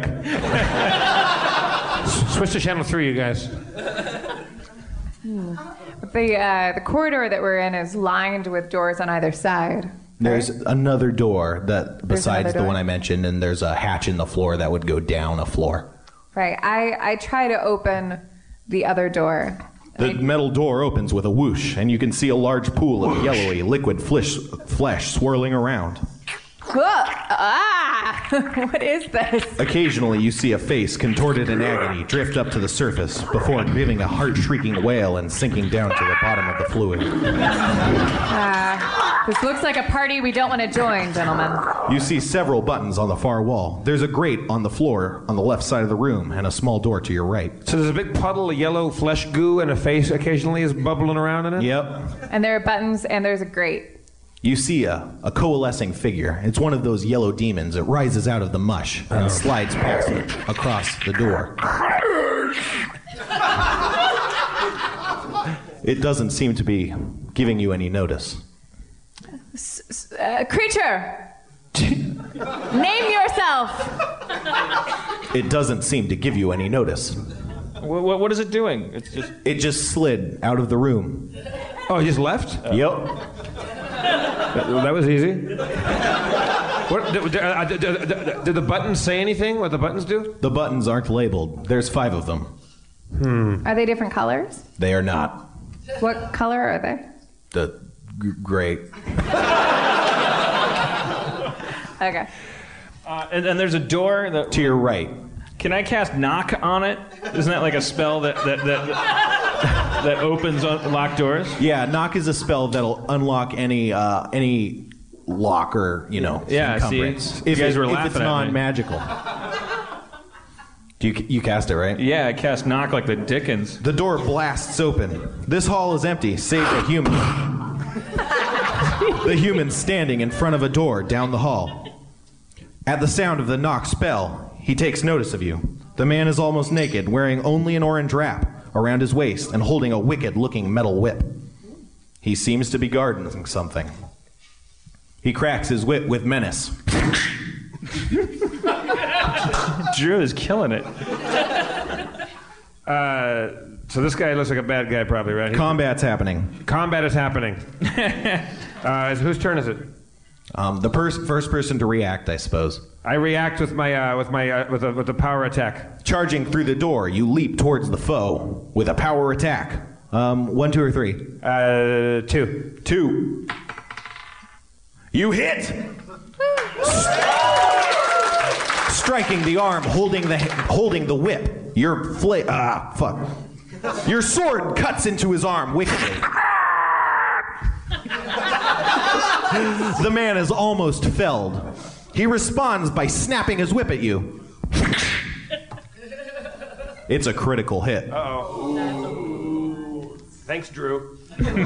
Switch to channel three, you guys. Hmm. The uh, the corridor that we're in is lined with doors on either side. There's right? another door that besides door? the one I mentioned, and there's a hatch in the floor that would go down a floor. Right. I, I try to open the other door. The metal door opens with a whoosh, and you can see a large pool of yellowy liquid flesh, flesh swirling around. Ah! What is this? Occasionally, you see a face contorted in agony drift up to the surface before giving a heart-shrieking wail and sinking down to the bottom of the fluid. Uh, this looks like a party we don't want to join, gentlemen. You see several buttons on the far wall. There's a grate on the floor on the left side of the room and a small door to your right. So there's a big puddle of yellow flesh goo and a face occasionally is bubbling around in it? Yep. And there are buttons and there's a grate. You see a, a coalescing figure. It's one of those yellow demons. It rises out of the mush and oh. slides past it across the door. It doesn't seem to be giving you any notice. S- uh, creature! Name yourself! It doesn't seem to give you any notice. What, what, what is it doing? It's just... It just slid out of the room. Oh, he just left? Uh, yep. That, that was easy. What, did, did, did, did the buttons say anything? What the buttons do? The buttons aren't labeled. There's five of them. Hmm. Are they different colors? They are not. What color are they? The g- gray. Okay. Uh, and, and there's a door that... To your right. Can I cast knock on it? Isn't that like a spell that that that, that opens locked doors? Yeah, knock is a spell that'll unlock any uh, any lock or you know yeah, encumbrance. See, if you guys it, were if laughing it's at non-magical. Do you you cast it right? Yeah, I cast knock like the Dickens. The door blasts open. This hall is empty, save a human. The human standing in front of a door down the hall. At the sound of the knock spell, he takes notice of you. The man is almost naked, wearing only an orange wrap around his waist and holding a wicked-looking metal whip. He seems to be guarding something. He cracks his whip with menace. Drew is killing it. Uh, so this guy looks like a bad guy, probably, right? He's Combat's happening. Combat is happening. uh, whose turn is it? Um, the pers- first person to react, I suppose. I react with my uh, with my uh, with a with a power attack. Charging through the door, you leap towards the foe with a power attack. Um, one, two, or three? Uh, two. Two. You hit. Striking the arm, holding the holding the whip. Your fla- ah fuck. Your sword cuts into his arm wickedly. The man is almost felled. He responds by snapping his whip at you. It's a critical hit. Uh-oh. Thanks, Drew.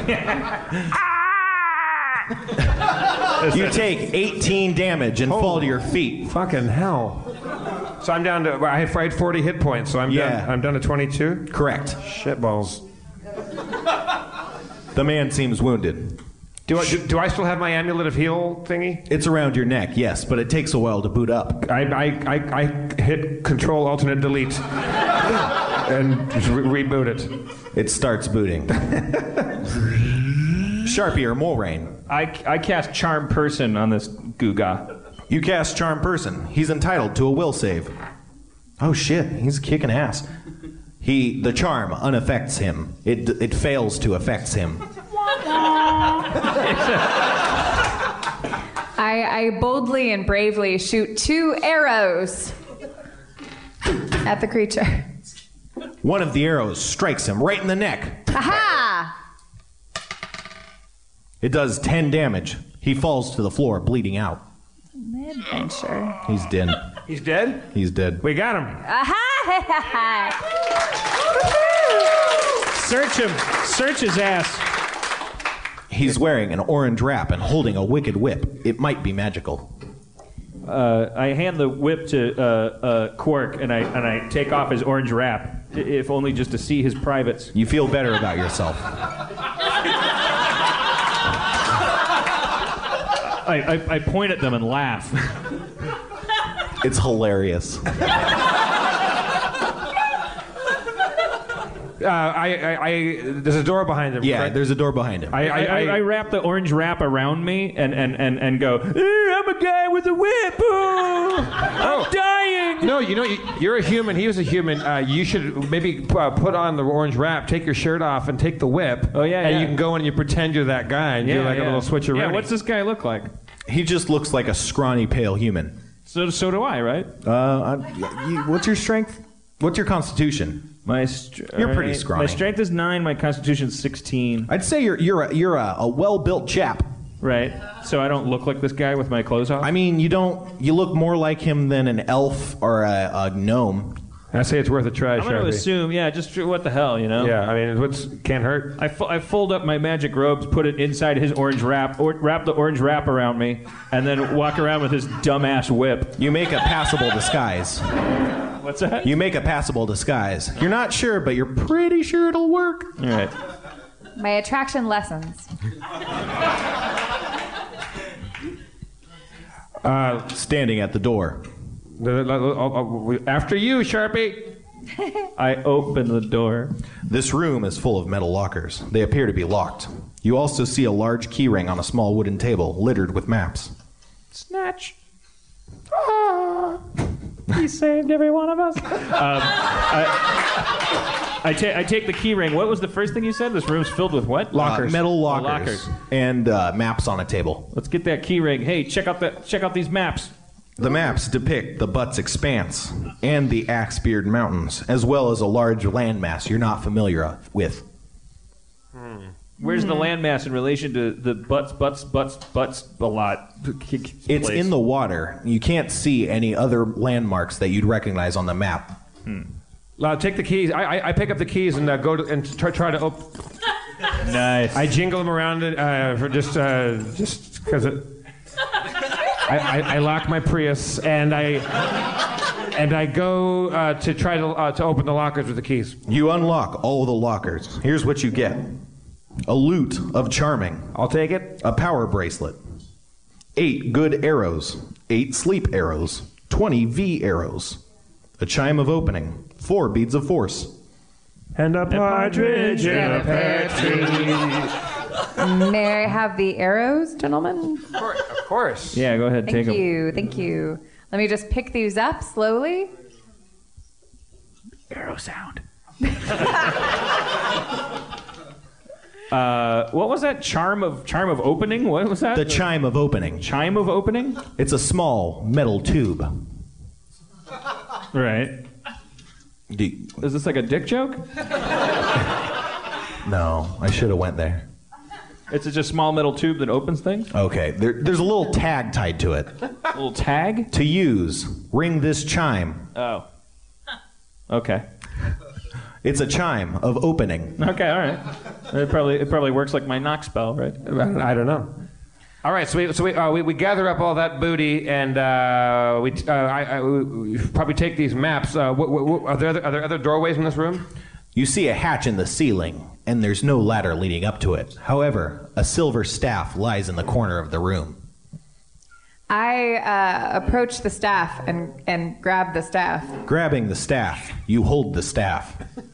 You take eighteen damage and oh, fall to your feet. Fucking hell. So I'm down to, I had forty hit points, so I'm, yeah. down, I'm down to twenty-two? Correct. Shitballs. The man seems wounded. Do I, do, do I still have my amulet of heal thingy? It's around your neck, yes, but it takes a while to boot up. I, I, I, I hit Control Alternate Delete. And just re- reboot it. It starts booting. Sharpie or Mulrain? I, I cast Charm Person on this Guga. You cast Charm Person. He's entitled to a will save. Oh shit, he's kicking ass. He, the charm unaffects him. It it fails to affect him. I, I boldly and bravely shoot two arrows at the creature. One of the arrows strikes him right in the neck. Aha! It does ten damage. He falls to the floor, bleeding out. Adventure. He's dead. He's dead? He's dead. We got him. Aha! Search him. Search his ass. He's wearing an orange wrap and holding a wicked whip. It might be magical. Uh, I hand the whip to uh, uh, Quark, and I and I take off his orange wrap, if only just to see his privates. You feel better about yourself. I, I, I point at them and laugh. It's hilarious. Uh, I, I, I, there's a door behind him. Yeah, correct? there's a door behind him. I, I, I, I wrap the orange wrap around me and, and, and, and go, "Eh, I'm a guy with a whip. Oh, I'm dying. No, you know, you- you're a human. He was a human. Uh, you should maybe uh, put on the orange wrap, take your shirt off, and take the whip. Oh, yeah, And yeah. you can go in and you pretend you're that guy and do like a little switcheroo. Yeah, what's this guy look like? He just looks like a scrawny, pale human. So so do I, right? Uh, I, you, what's your strength? What's your constitution? My str- You're pretty uh, scrawny. My strength is nine. My constitution's sixteen. I'd say you're you're a, you're a, a well-built chap. Right. So I don't look like this guy with my clothes off. I mean, you don't. You look more like him than an elf or a, a gnome. I say it's worth a try, I'm going to Sharpie. assume, yeah, just what the hell, you know? Yeah, I mean, what's can't hurt. I, fo- I fold up my magic robes, put it inside his orange wrap, or wrap the orange wrap around me, and then walk around with his dumbass whip. You make a passable disguise. What's that? You make a passable disguise. You're not sure, but you're pretty sure it'll work. All right. My attraction lessons. Uh, Standing at the door. After you, Sharpie. I open the door. This room is full of metal lockers. They appear to be locked. You also see a large keyring on a small wooden table littered with maps. Snatch. Ah, he saved every one of us. Um, I, I, ta- I take the key ring. What was the first thing you said? This room's filled with what? Uh, metal lockers, Oh, lockers. and uh, maps on a table. Let's get that key ring. Hey, check out the check out these maps. The maps depict the Butts Expanse and the Axebeard Mountains, as well as a large landmass you're not familiar with. Where's the landmass in relation to the butts, butts, butts, butts a lot? It's in the water. You can't see any other landmarks that you'd recognize on the map. Hmm. Uh, take the keys. I, I, I pick up the keys and uh, go to, and try, try to open. Nice. I jingle them around it uh, for just uh, just because it. I, I, I lock my Prius and I and I go uh, to try to uh, to open the lockers with the keys. You unlock all the lockers. Here's what you get. A lute of charming. I'll take it. A power bracelet. Eight good arrows. Eight sleep arrows. Twenty V arrows. A chime of opening. Four beads of force. And a partridge in a pear tree. May I have the arrows, gentlemen? Of course. Yeah, go ahead, Thank take them. you, thank you. Let me just pick these up slowly. Arrow sound. Uh, what was that? Charm of charm of opening? What was that? The chime of opening. Chime of opening? It's a small metal tube. Right. Do- Is this like a dick joke? no, I should have went there. It's just a small metal tube that opens things? Okay, there, there's a little tag tied to it. A little tag? To use, ring this chime. Oh. Okay. It's a chime of opening. Okay, all right. It probably it probably works like my knock spell, right? I don't know. All right, so we so we uh, we, we gather up all that booty and uh, we uh, I, I, we probably take these maps. Uh, what, what, what, are there other, are there other doorways in this room? You see a hatch in the ceiling, and there's no ladder leading up to it. However, a silver staff lies in the corner of the room. I uh, approach the staff and, and grab the staff. Grabbing the staff, you hold the staff.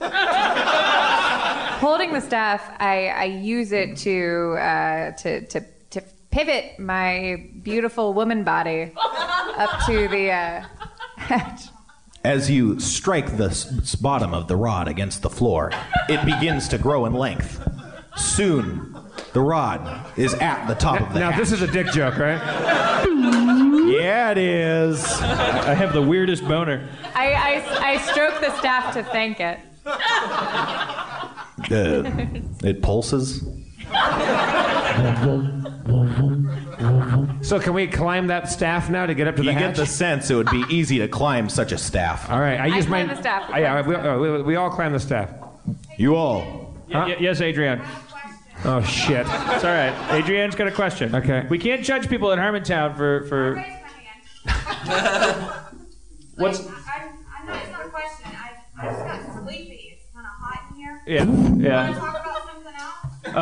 holding the staff, I, I use it to, uh, to to to pivot my beautiful woman body up to the uh, hatch. As you strike the s- bottom of the rod against the floor, it begins to grow in length. Soon, the rod is at the top now, of the Now, hatch. this is a dick joke, right? Yeah, it is. I have the weirdest boner. I, I, I stroke the staff to thank it. Uh, it pulses. So can we climb that staff now to get up to You the get hatch? the sense it would be easy to climb such a staff. All right, I I use my. climb the staff. I- yeah, we, uh, we, we all climb the staff. You all. Y- y- yes, Adrienne. Oh shit! It's all right. Adrienne's got a question. Okay. We can't judge people in Harmontown for for. What's? I'm, I'm not, it's not a question. I, I just got sleepy. It's kind of hot in here. Yeah. Want to Yeah. talk about something else?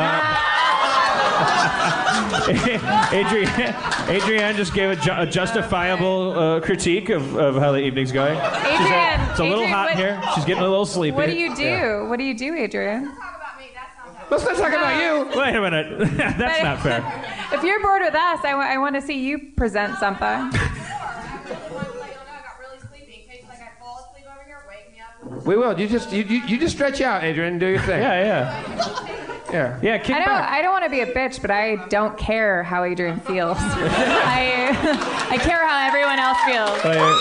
Uh, Adrienne, Adrienne just gave a, ju- a justifiable uh, critique of, of how the evening's going. She said, Adrienne, it's a little Adrienne, hot what- here. She's getting a little sleepy. What do you do? Yeah. What do you do, Adrian? Let's not talk about you. Wait a minute. That's But- not fair. If you're bored with us, I, w- I want to see you present something. We will. You just you, you, you just stretch out, Adrian, and do your thing. Yeah, yeah. Yeah. Yeah, kick I don't. back. I don't want to be a bitch, but I don't care how Adrian feels. I I care how everyone else feels.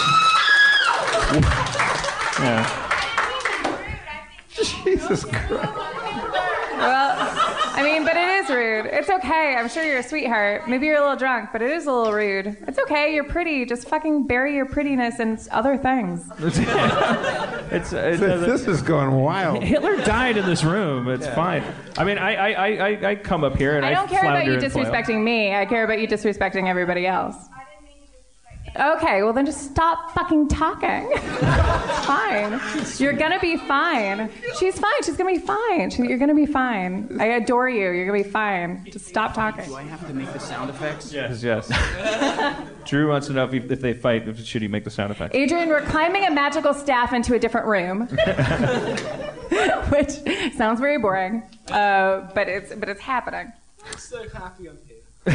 Uh, yeah. Jesus Christ. Well, I mean, but it is rude. It's okay. I'm sure you're a sweetheart. Maybe you're a little drunk, but it is a little rude. It's okay. You're pretty. Just fucking bury your prettiness in other things. It's, it This is going wild. Hitler died in this room. It's Yeah. fine. I mean, I, I, I, I come up here and I, I don't care about you flounder and flail. disrespecting me. I care about you disrespecting everybody else. Okay, well then just stop fucking talking. It's fine. You're gonna be fine. She's fine. She's gonna be fine. She, you're gonna be fine. I adore you. You're gonna be fine. Just stop talking. Do I have to make the sound effects? Yes, yes. Drew wants to know if, if they fight, if should he make the sound effect? Adrian, we're climbing a magical staff into a different room, which sounds very boring, uh, but it's but it's happening. I'm so happy I'm here.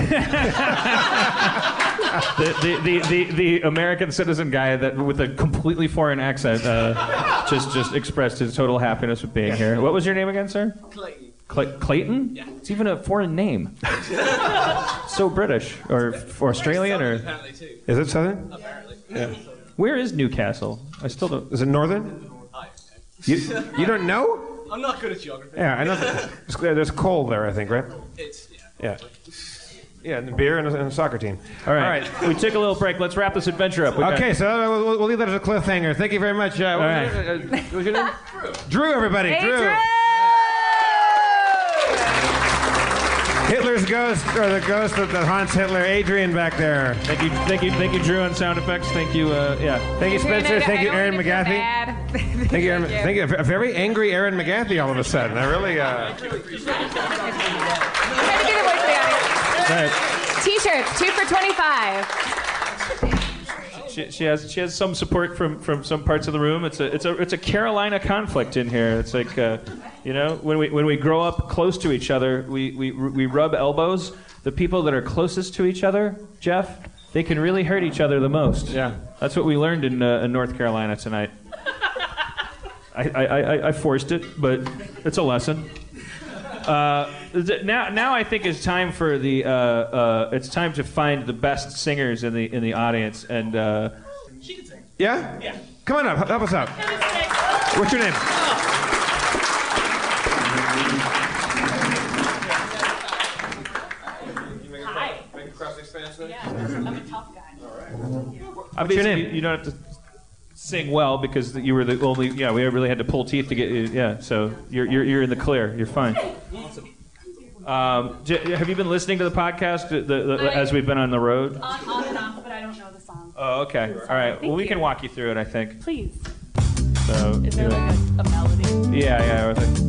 the, the, the, the, the American citizen guy that with a completely foreign accent uh, just just expressed his total happiness with being here. What was your name again, sir? Clayton. Cla- Clayton? Yeah. It's even a foreign name. So British or, or Australian or Apparently too. Is it southern? Apparently. Yeah. where is Newcastle? I still don't. Is it northern? You, you don't know? I'm not good at geography. Yeah, I know. There's, there's coal there, I think, right? It's, yeah. Yeah. Yeah, and the beer and a, and a soccer team. All right. All right. We took a little break. Let's wrap this adventure up. We got- Okay, so uh, we'll, we'll leave that as a cliffhanger. Thank you very much. Uh, what, All right. was your, uh, what was your name? Drew, everybody. Hey, Drew. Drew! Hitler's ghost, or the ghost that, that haunts Hitler, Adrian back there. Thank you, thank you, thank you, Drew, on sound effects. Thank you, uh, yeah. Thank you, Adrian, Spencer. I- Thank I you, don't Aaron want to feel McGathy. bad. Thank you, Aaron. Thank you. A very angry Aaron McGathy all of a sudden. I really. Uh... Try to do the voice of the audience. Right. T-shirts, two for twenty-five. She, she has she has some support from, from some parts of the room. It's a it's a it's a Carolina conflict in here. It's like uh, you know when we when we grow up close to each other, we, we we rub elbows. The people that are closest to each other, Jeff, they can really hurt each other the most. Yeah, that's what we learned in, uh, in North Carolina tonight. I, I, I, I forced it, but it's a lesson. Uh, th- now, now I think it's time for the. Uh, uh, it's time to find the best singers in the in the audience, and. Uh, She can sing. Yeah? Yeah. Come on up. Help us out. What's your name? Hi. Make a cross expansion. Yeah, I'm a tough guy. What's your name? You, you don't have to sing well because you were the only. Yeah, we really had to pull teeth to get you. Yeah, so you're you're you're in the clear. You're fine. Um, j- have you been listening to the podcast the, the, the, as we've been on the road? On, on and off, but I don't know the song. Oh, okay. All right. Well, we can walk you through it, I think. Please. So. Is there yeah. like a, a melody? Yeah, yeah. I was like,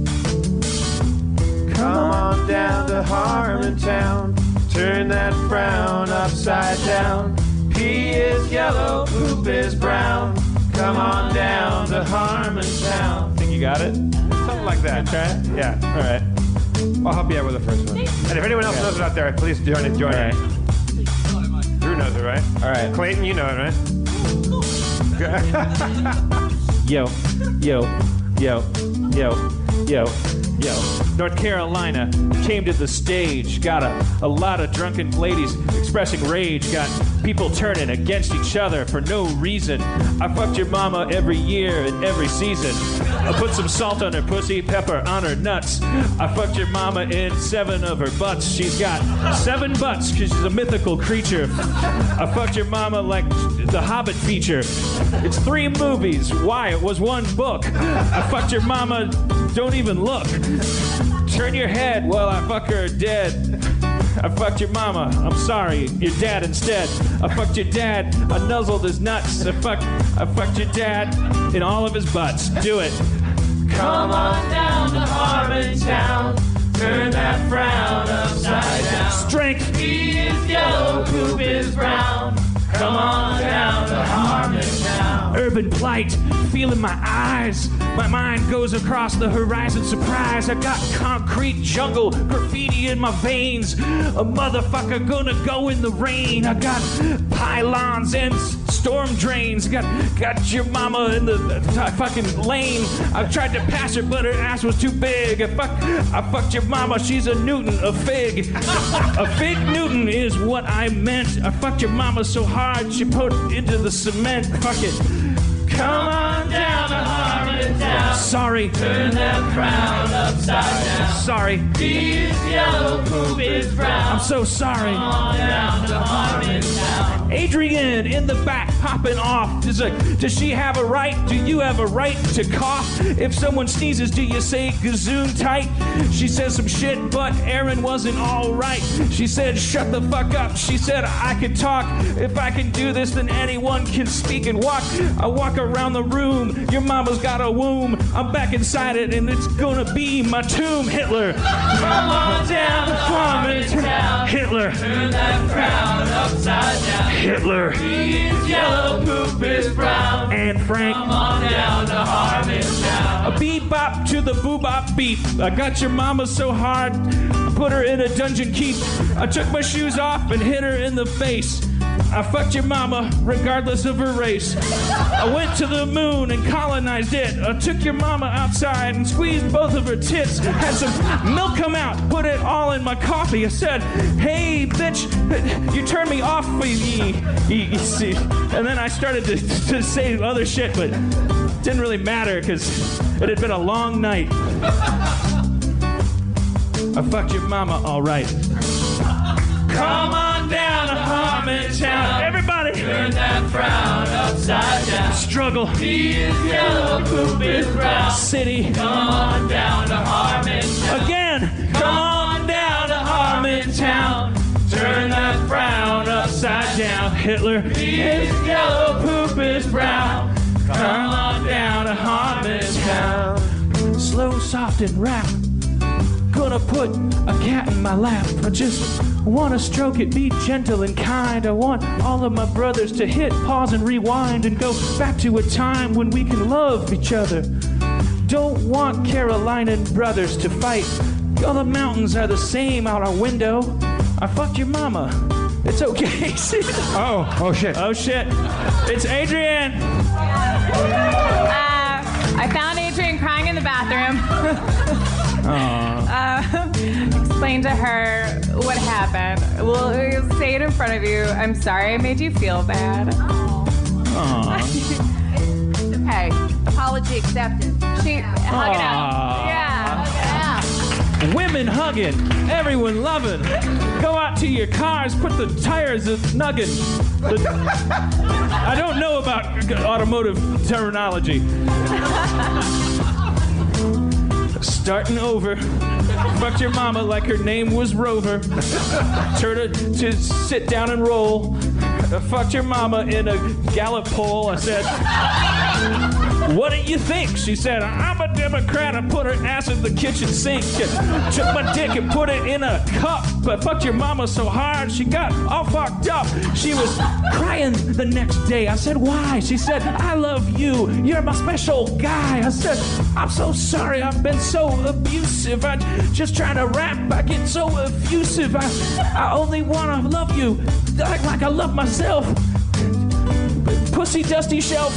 Come on down to Harmontown, turn that frown upside down. P is yellow, poop is brown. Come on down to Harmontown. think you got it? Something like that. Try it? Yeah. All right. I'll help you out with the first one. And if anyone else Okay. knows it out there, please join it. Join All it. right. Drew knows it, right? All right. Clayton, you know it, right? Yo, yo, yo, yo, yo, yo. North Carolina came to the stage. Got a, a lot of drunken ladies expressing rage. Got people turning against each other for no reason. I fucked your mama every year and every season. I put some salt on her pussy, pepper on her nuts. I fucked your mama in seven of her butts. She's got seven butts because she's a mythical creature. I fucked your mama like the Hobbit feature. It's three movies. Why? It was one book. I fucked your mama. Don't even look. Turn your head while I fuck her dead. I fucked your mama. I'm sorry. Your dad instead. I fucked your dad. I nuzzled his nuts. I fucked, I fucked your dad in all of his butts. Do it. Come on down to Harmontown. Turn that frown upside down. Strength. He is yellow, poop is brown. Come on down to Harmontown. Urban plight, feeling my eyes. My mind goes across the horizon. Surprise, I got concrete jungle graffiti in my veins. A motherfucker gonna go in the rain. I got pylons and storm drains. Got got your mama in the uh, fucking lane. I tried to pass her, but her ass was too big. I fucked, I fucked your mama. She's a Newton, a fig. A fig Newton is what I meant. I fucked your mama so hard she put into the cement. Fuck it. Come on down to Harmontown. Sorry. Turn that frown upside down. Sorry. He is yellow, poop is brown. I'm so sorry. Come on down to Harmontown. Adrian in the back popping off. Does, a, does she have a right? Do you have a right to cough? If someone sneezes, do you say gazoon tight? She says some shit, but Aaron wasn't all right. She said, shut the fuck up. She said, I can talk. If I can do this, then anyone can speak and walk. I walk around the room. Your mama's got a womb. I'm back inside it, and it's gonna be my tomb. Hitler. Come on down to Harmontown. Hitler. Turn that frown upside down. Hitler. He is yellow, poop is brown. And Frank. Come on down to Harmontown. A bebop to the boobop beep. I got your mama so hard, I put her in a dungeon keep. I took my shoes off and hit her in the face. I fucked your mama regardless of her race. I went to the moon and colonized it. I took your mama outside and squeezed both of her tits. Had some milk come out, put it all in my coffee. I said, hey, bitch, you turned me off. You see. And then I started to, to say other shit, but it didn't really matter because it had been a long night. I fucked your mama all right. Come on down to Harmontown. Everybody. Turn that frown upside down. Struggle. He is yellow, poop is brown. City. Come on down to Harmontown. Again. Come on down to Harmontown. Turn that frown upside down. Hitler. He is yellow, poop is brown. Come on down to Harmontown. Slow, soft, and rap. Gonna put a cat in my lap. I just wanna stroke it, be gentle and kind. I want all of my brothers to hit pause and rewind and go back to a time when we can love each other. Don't want Carolinian brothers to fight. All the mountains are the same out our window. I fucked your mama. It's okay. oh, oh shit. Oh shit. It's Adrian. Uh, I found Adrian crying in the bathroom. uh, explain to her what happened. We'll say it in front of you. I'm sorry I made you feel bad. Okay, apology accepted. She hug it out. Yeah, hug it out. Women hugging, everyone loving. Go out to your cars, put the tires a nuggin. The, I don't know about automotive terminology. Starting over. Fucked your mama like her name was Rover. Turned her to sit down and roll. I fucked your mama in a gallop pole. I said, what do you think? She said, I'm a Democrat. I put her ass in the kitchen sink. Took my dick and put it in a cup. But fucked your mama so hard, she got all fucked up. She was crying the next day. I said, why? She said, I love you. You're my special guy. I said, I'm so sorry. I've been so abusive. I just trying to rap. I get so effusive. I, I only want to love you like, like I love myself. Pussy dusty shelf.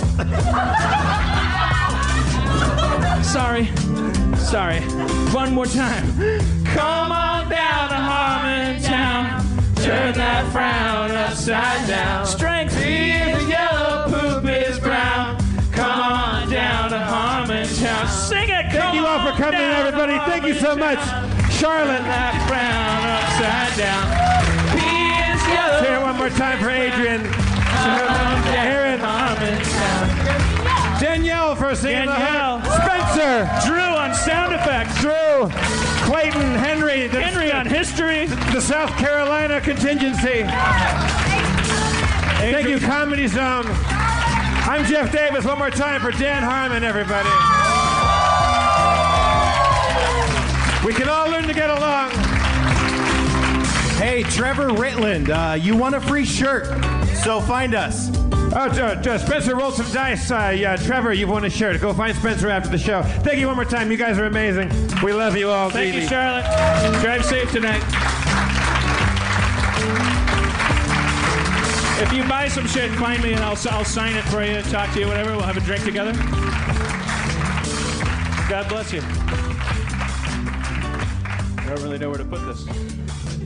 Sorry. Sorry. One more time. Come on down to Harmontown. Turn that frown upside down. Strength is yellow, poop is brown. Come on down to Harmontown. Sing it. Thank you all for coming, everybody. Thank you so much. Charlotte. That frown upside down. P is yellow. Let's hear it one more time for Adrian. Aaron. Danielle for singing Danielle. the hook. Spencer. Drew on sound effects. Drew. Clayton. Henry. The, Henry on history. The South Carolina contingency. Thank you, Comedy Zone. I'm Jeff Davis. One more time for Dan Harmon, everybody. We can all learn to get along. Hey, Trevor Ritland, uh, you want a free shirt, so find us. Oh, uh, uh, Spencer rolled some dice. Uh, yeah, Trevor, you've won a shirt. Go find Spencer after the show. Thank you one more time. You guys are amazing. We love you all. Thank Dee you, Dee. Charlotte. Drive safe tonight. If you buy some shit, find me and I'll, I'll sign it for you, talk to you, whatever. We'll have a drink together. God bless you. I don't really know where to put this.